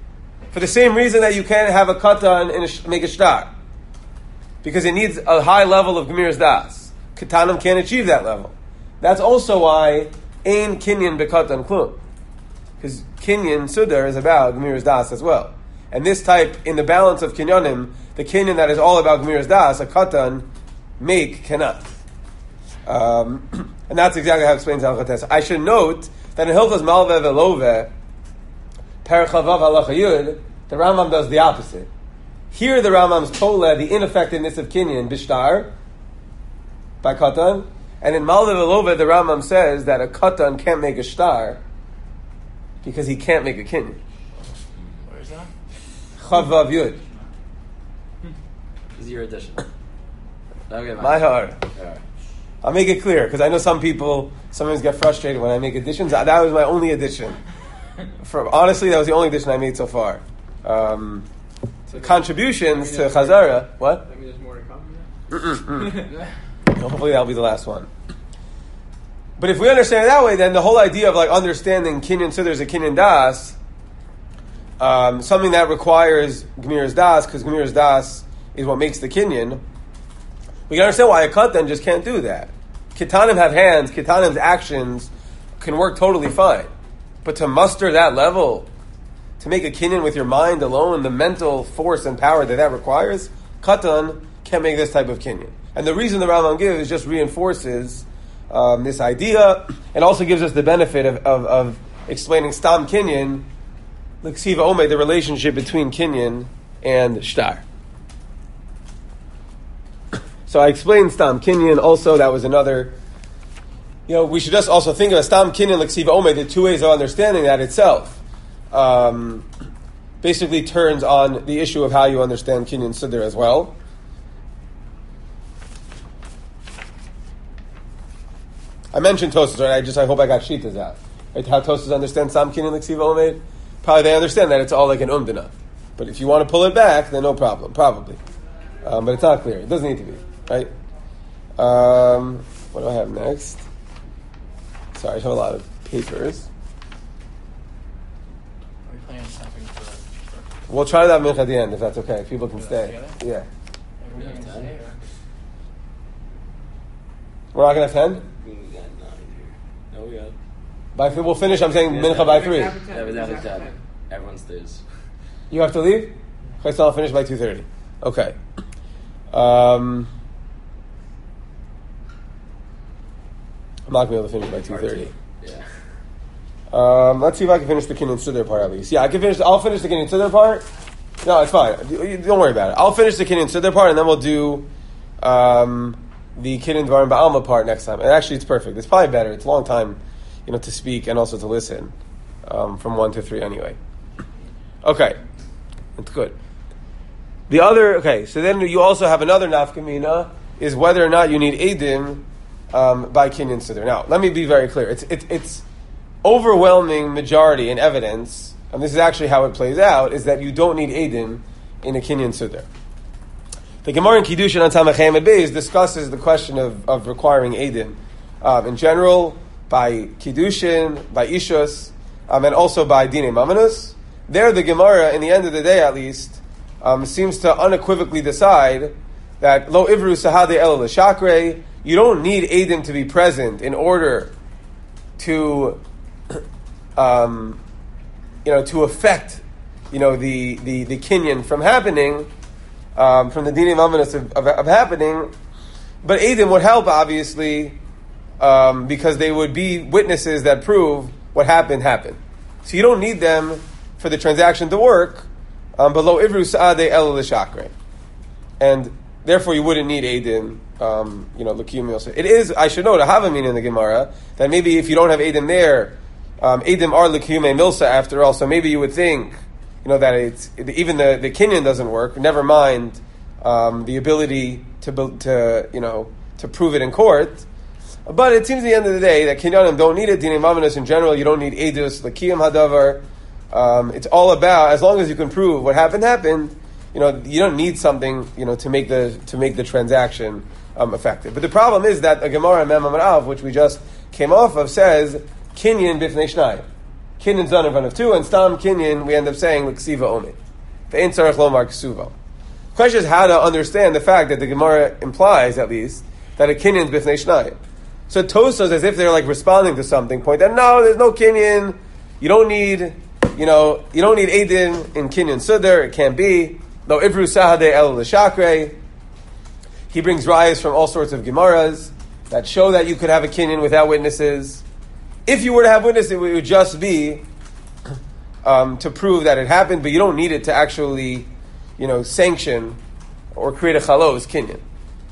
For the same reason that you can't have a katan and a sh- make a shtar. Because it needs a high level of Gemiras Das. Katanim can't achieve that level. That's also why Ein Kinyan Bekatan Klum. Because Kinyan Sudar is about Gemiras Das as well. And this type, in the balance of Kinyanim, the Kinyan that is all about Gemiras Das, a Katan, make cannot. Um, and that's exactly how it explains Al-Khates. I should note that in Hilchos Malveh Velove, Perchavav Halacha Yud, the Rambam does the opposite. Here the Rambam's tola the ineffectiveness of Kinyan Bishtar by Katan, and in Malveh Velove the Rambam says that a Katan can't make a Shtar because he can't make a Kinyan. Where is that? Chavav Yud. This is your addition. Okay, My heart. Alright. I'll make it clear because I know some people sometimes get frustrated when I make additions. That was my only addition. For honestly, that was the only addition I made so far. Um, So contributions that means- to Chazara. What? That means there's more to come. Hopefully that'll be the last one. But if we understand it that way, then the whole idea of like understanding Kinyan, so there's a Kinyan Das, um, something that requires Gemiras Das, because Gemiras Das is what makes the Kinyan. We can understand why a Katan just can't do that. Kitanim have hands, Kitanim's actions can work totally fine. But to muster that level, to make a Kinyan with your mind alone, the mental force and power that that requires, Katan can't make this type of Kinyan. And the reason the Rambam gives just reinforces um, this idea, and also gives us the benefit of, of, of explaining Stam Kinyan, L'ksiva Omei, the relationship between Kinyan and Shtar. So I explained Stam Kinyan. Also, that was another. You know, we should just also think of a Stam Kinyan L'ksiva Omei. The two ways of understanding that itself um, basically turns on the issue of how you understand Kinyan Siddur as well. I mentioned Tosas, right? I just I hope I got Shitas out. Right? How Tosas understand Stam Kinyan L'ksiva Omei? Probably they understand that it's all like an umdana. But if you want to pull it back, then no problem. Probably, um, but it's not clear. It doesn't need to be. Right? Um, what do I have next? Sorry, I have a lot of papers. Are we planning on stopping for, for We'll try that mincha at the end, if that's okay. If people can Do that stay. together? Yeah. everything in today, or? We're not going to attend? We got nine here. No, we got. By, we'll finish, I'm saying Yeah. mincha by three. Yeah, but now it's done. Everyone stays. You have to leave? Okay, so I'll finish by two thirty. Okay. Um... I'm not going to be able to finish by two thirty. Yeah. Um, let's see if I can finish the Kinyan Siddur part at least. Yeah, I can finish. I'll finish the Kinyan Siddur part. No, it's fine. Don't worry about it. I'll finish the Kinyan Siddur part, and then we'll do um, the Kinyan Dvarim Ba'alma part next time. And actually, it's perfect. It's probably better. It's a long time, you know, to speak and also to listen um, from one to three anyway. Okay, it's good. The other, okay, so then you also have another nafkamina, is whether or not you need edim um, by Kinyan Siddur. Now, let me be very clear. It's it, it's overwhelming majority in evidence, and this is actually how it plays out, is that you don't need edim in a Kinyan Siddur. The Gemara in Kiddushin on Samach Hamid Beis discusses the question of, of requiring edim um, in general, by Kiddushin, by Ishus, um, and also by Dinei Mamanus. There, the Gemara, in the end of the day at least, um, seems to unequivocally decide that Lo Ivru Sahade El L'Shakre, you don't need edim to be present in order to, um, you know, to affect, you know, the, the, the Kinyan from happening, um, from the Dinei Mamanus of, of, of happening. But edim would help, obviously, um, because they would be witnesses that prove what happened happened. So you don't need them for the transaction to work, um, below ivru sa'adeh el l'shakre, and therefore you wouldn't need edim. Um, you know, l'kiyum yosef. It is, I should know, to have a meaning in the Gemara that maybe if you don't have edim there, um, edim are l'kiyum milsa after all. So maybe you would think, you know, that it's even the the Kinyan doesn't work. Never mind um, the ability to to you know to prove it in court. But it seems at the end of the day that Kinyanim don't need it. Dinei Mamanus in general, you don't need edus l'kiyum hadavar. Um, it's all about, as long as you can prove what happened happened, you know, you don't need something, you know, to make the to make the transaction um, effective. But the problem is that a Gemara Mem Amar Av, which we just came off of, says Kinyan bifnei shnayim. Kinyan's done in front of two, and Stam Kinyan, we end up saying, Ksiva Omi. Ve'en Tzarech Lomar Ksuva. The question is how to understand the fact that the Gemara implies, at least, that a Kinyan's Bifnei Shnayim. So Tosos, as if they're like responding to something, point out, no, there's no Kinyan, you don't need, you know, you don't need Eidin in Kinyan Sudar, it can't be. No Ivru Sahade El L'Shakre. He brings rayas from all sorts of Gemaras that show that you could have a Kinyan without witnesses. If you were to have witnesses, it would just be um, to prove that it happened, but you don't need it to actually, you know, sanction or create a chalos Kinyan.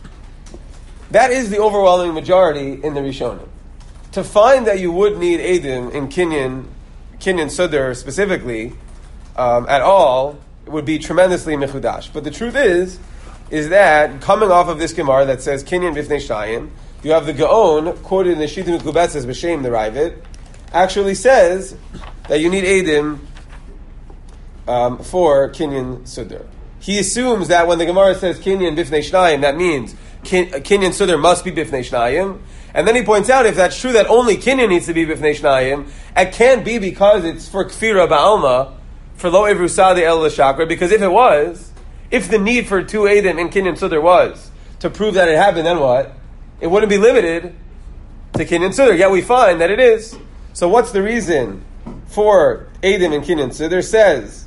That is the overwhelming majority in the Rishonim. To find that you would need Eidim in Kinyan, Kinyan Sudar specifically, um, at all, it would be tremendously mechudash. But the truth is, is that coming off of this Gemara that says Kinyan Bifnei Shnayim, you have the Gaon, quoted in the Shita Mekubetzes B'Shem the Ravid, actually says that you need Eidim um, for Kinyan Sudar. He assumes that when the Gemara says Kinyan Bifnei Shnayim, that means Kin, Kinyan Sudar must be Bifnei Shnayim. And then he points out, if that's true that only Kinyan needs to be Bifnei Shnayim, it can't be because it's for Kfira Ba'alma, for Lo Ivru Sadi El L'Shakra, because if it was, if the need for two Eidim in Kinyan Sudar was to prove that it happened, then what? It wouldn't be limited to Kinyan Sudar, yet we find that it is. So what's the reason for Eidim in Kinyan Sudar? Says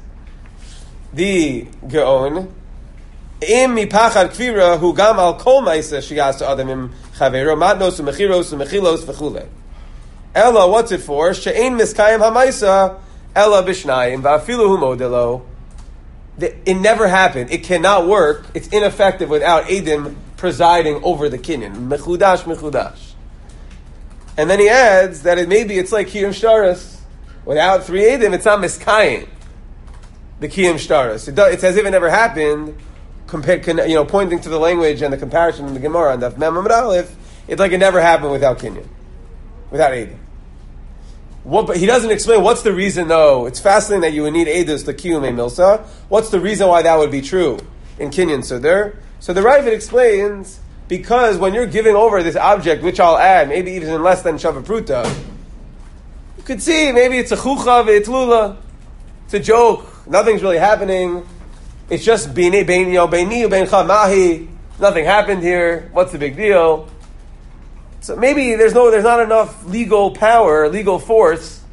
the Gaon, Im mipachad kfira hu gam al kol ma'isa shiyas to adam im chavero matnos u'mechiros u'mechilos v'chule. Ella, what's it for? She'ein miskayim ha'maisa ella b'shnayim va'afilu hu modelo. It never happened. It cannot work. It's ineffective without Eidim presiding over the kinyan. Mechudash, mechudash. And then he adds that it maybe it's like kiyum shtaris. Without three Eidim, it's not miskayim. The kiyum shtaris. It does, it's as if it never happened. Compared, you know, pointing to the language and the comparison in the Gemara and the Mem Amud Aleph, it's like it never happened without Kinyan, without Eidim. What, but he doesn't explain what's the reason though. It's fascinating that you would need Eidos to Kiyum Milsa. What's the reason why that would be true in Kinyan Sudar? So the Ravid explains, because when you're giving over this object, which I'll add, maybe even in less than Shavapruta, you could see maybe it's a chucha v'etlula, it's a joke, nothing's really happening. It's just beini, beini, you know, beini, beincha mahi. Nothing happened here. What's the big deal? So maybe there's no, there's not enough legal power, legal force,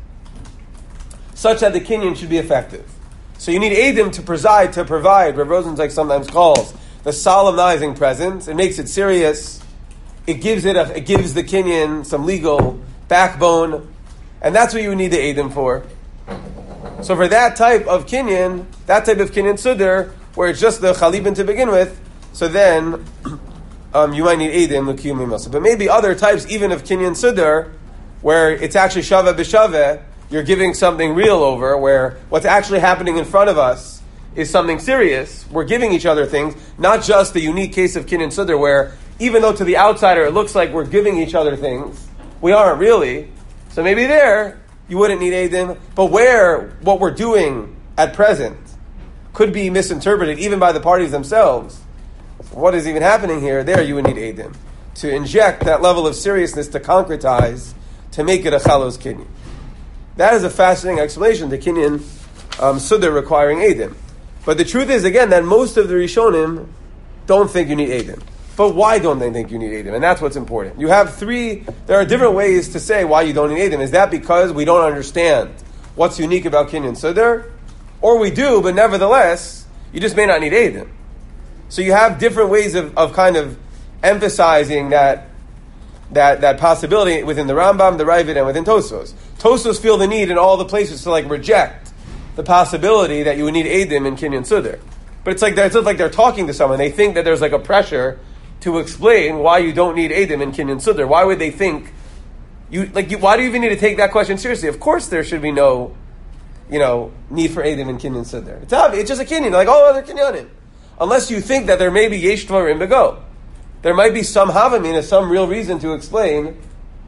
such that the kinyan should be effective. So you need Eidim to preside, to provide. Rav Rosenzweig sometimes calls the solemnizing presence. It makes it serious. It gives it, a, it gives the kinyan some legal backbone, and that's what you need the Eidim for. So for that type of kinyan, that type of kinyan sudar, where it's just the chalibin to begin with, so then um, you might need eidim l'kiyum mimasa. But maybe other types, even of kinyan sudar, where it's actually shaveh b'shaveh, you're giving something real over, where what's actually happening in front of us is something serious. We're giving each other things, not just the unique case of kinyan sudar, where even though to the outsider it looks like we're giving each other things, we aren't really. So maybe there, you wouldn't need Eidim, but where what we're doing at present could be misinterpreted even by the parties themselves. What is even happening here? There you would need Eidim. To inject that level of seriousness, to concretize, to make it a chalos kinyan. That is a fascinating explanation to kinyan um, sudar requiring Eidim. But the truth is, again, that most of the Rishonim don't think you need Eidim. But why don't they think you need Eidim? And that's what's important. You have three, there are different ways to say why you don't need Eidim. Is that because we don't understand what's unique about Kinyan Sudar? Or we do, but nevertheless, you just may not need Eidim. So you have different ways of, of kind of emphasizing that, that that possibility within the Rambam, the Ravid, and within Tosfos. Tosfos feel the need in all the places to like reject the possibility that you would need Eidim in Kinyan Sudar. But it's like it's not like they're talking to someone. They think that there's like a pressure to explain why you don't need Eidim in Kinyan Sudar. Why would they think you like? You, why do you even need to take that question seriously? Of course, there should be no, you know, need for Eidim in Kinyan Sudar. It's obvious. It's just a Kinyan, like all other Kinyanim. Unless you think that there may be Yesh Dvarim Bego, there might be some Havamina, some real reason to explain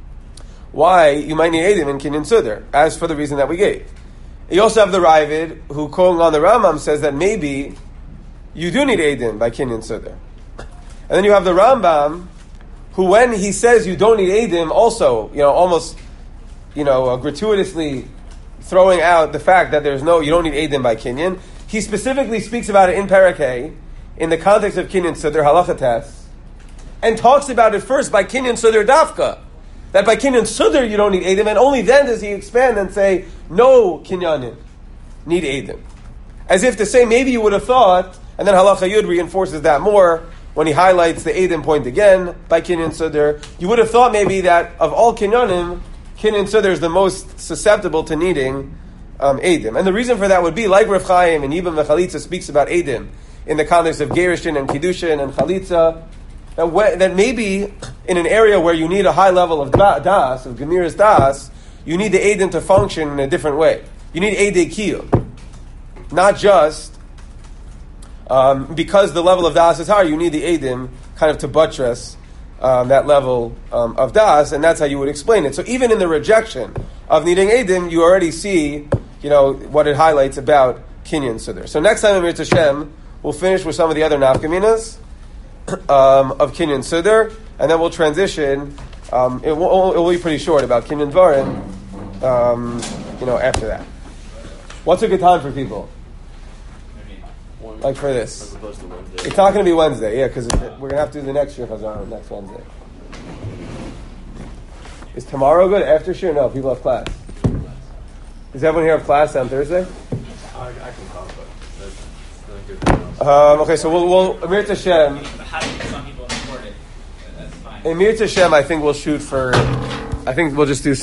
why you might need Eidim in Kinyan Sudar. As for the reason that we gave, you also have the Ravid who, calling on the Rambam, says that maybe you do need Eidim by Kinyan Sudar. And then you have the Rambam, who when he says you don't need Eidim, also, you know, almost, you know, uh, gratuitously throwing out the fact that there's no, you don't need Eidim by Kinyan. He specifically speaks about it in Parakeh, in the context of Kinyan Sudr, Halacha Tes, and talks about it first by Kinyan Sudr Dafka. That by Kinyan Sudr you don't need Eidim, and only then does he expand and say, no Kinyanim need Eidim. As if to say, maybe you would have thought, and then Halacha Yud reinforces that more, when he highlights the Eidim point again, by Kinyan Sudr, you would have thought maybe that of all Kinyanim, Kinyan Sudr is the most susceptible to needing um, Eidim. And the reason for that would be, like Rav Chaim and Yibam V'Chalitza speaks about Eidim in the context of Gerushin and Kiddushin and Chalitza, that, wh- that maybe in an area where you need a high level of da- das, of Gemiras das, you need the Eidim to function in a different way. You need Eidei Kiyum. Not just um, because the level of das is higher, you need the Eidim kind of to buttress Um, that level um, of das, and that's how you would explain it. So even in the rejection of needing Eidim, you already see, you know, what it highlights about Kinyan Sudr. So next time in Mirz Hashem, we'll finish with some of the other nafkaminas um, of Kinyan Sudr, and then we'll transition. Um, it, will, it will be pretty short about Kinyan Dvarim. Um, you know, after that, what's a good time for people? Like for this. As opposed to Wednesday. It's not going to be Wednesday, yeah, because we're going to have to do the next Shir Chazar next Wednesday. Is tomorrow good? After Shir? No, people have class. Does everyone here have class on Thursday? I, I can talk, but that's not good. Um, okay, so we'll, we'll Mirz Hashem. How do some people report it? That's fine. In Mirz Hashem, I think we'll shoot for, I think we'll just do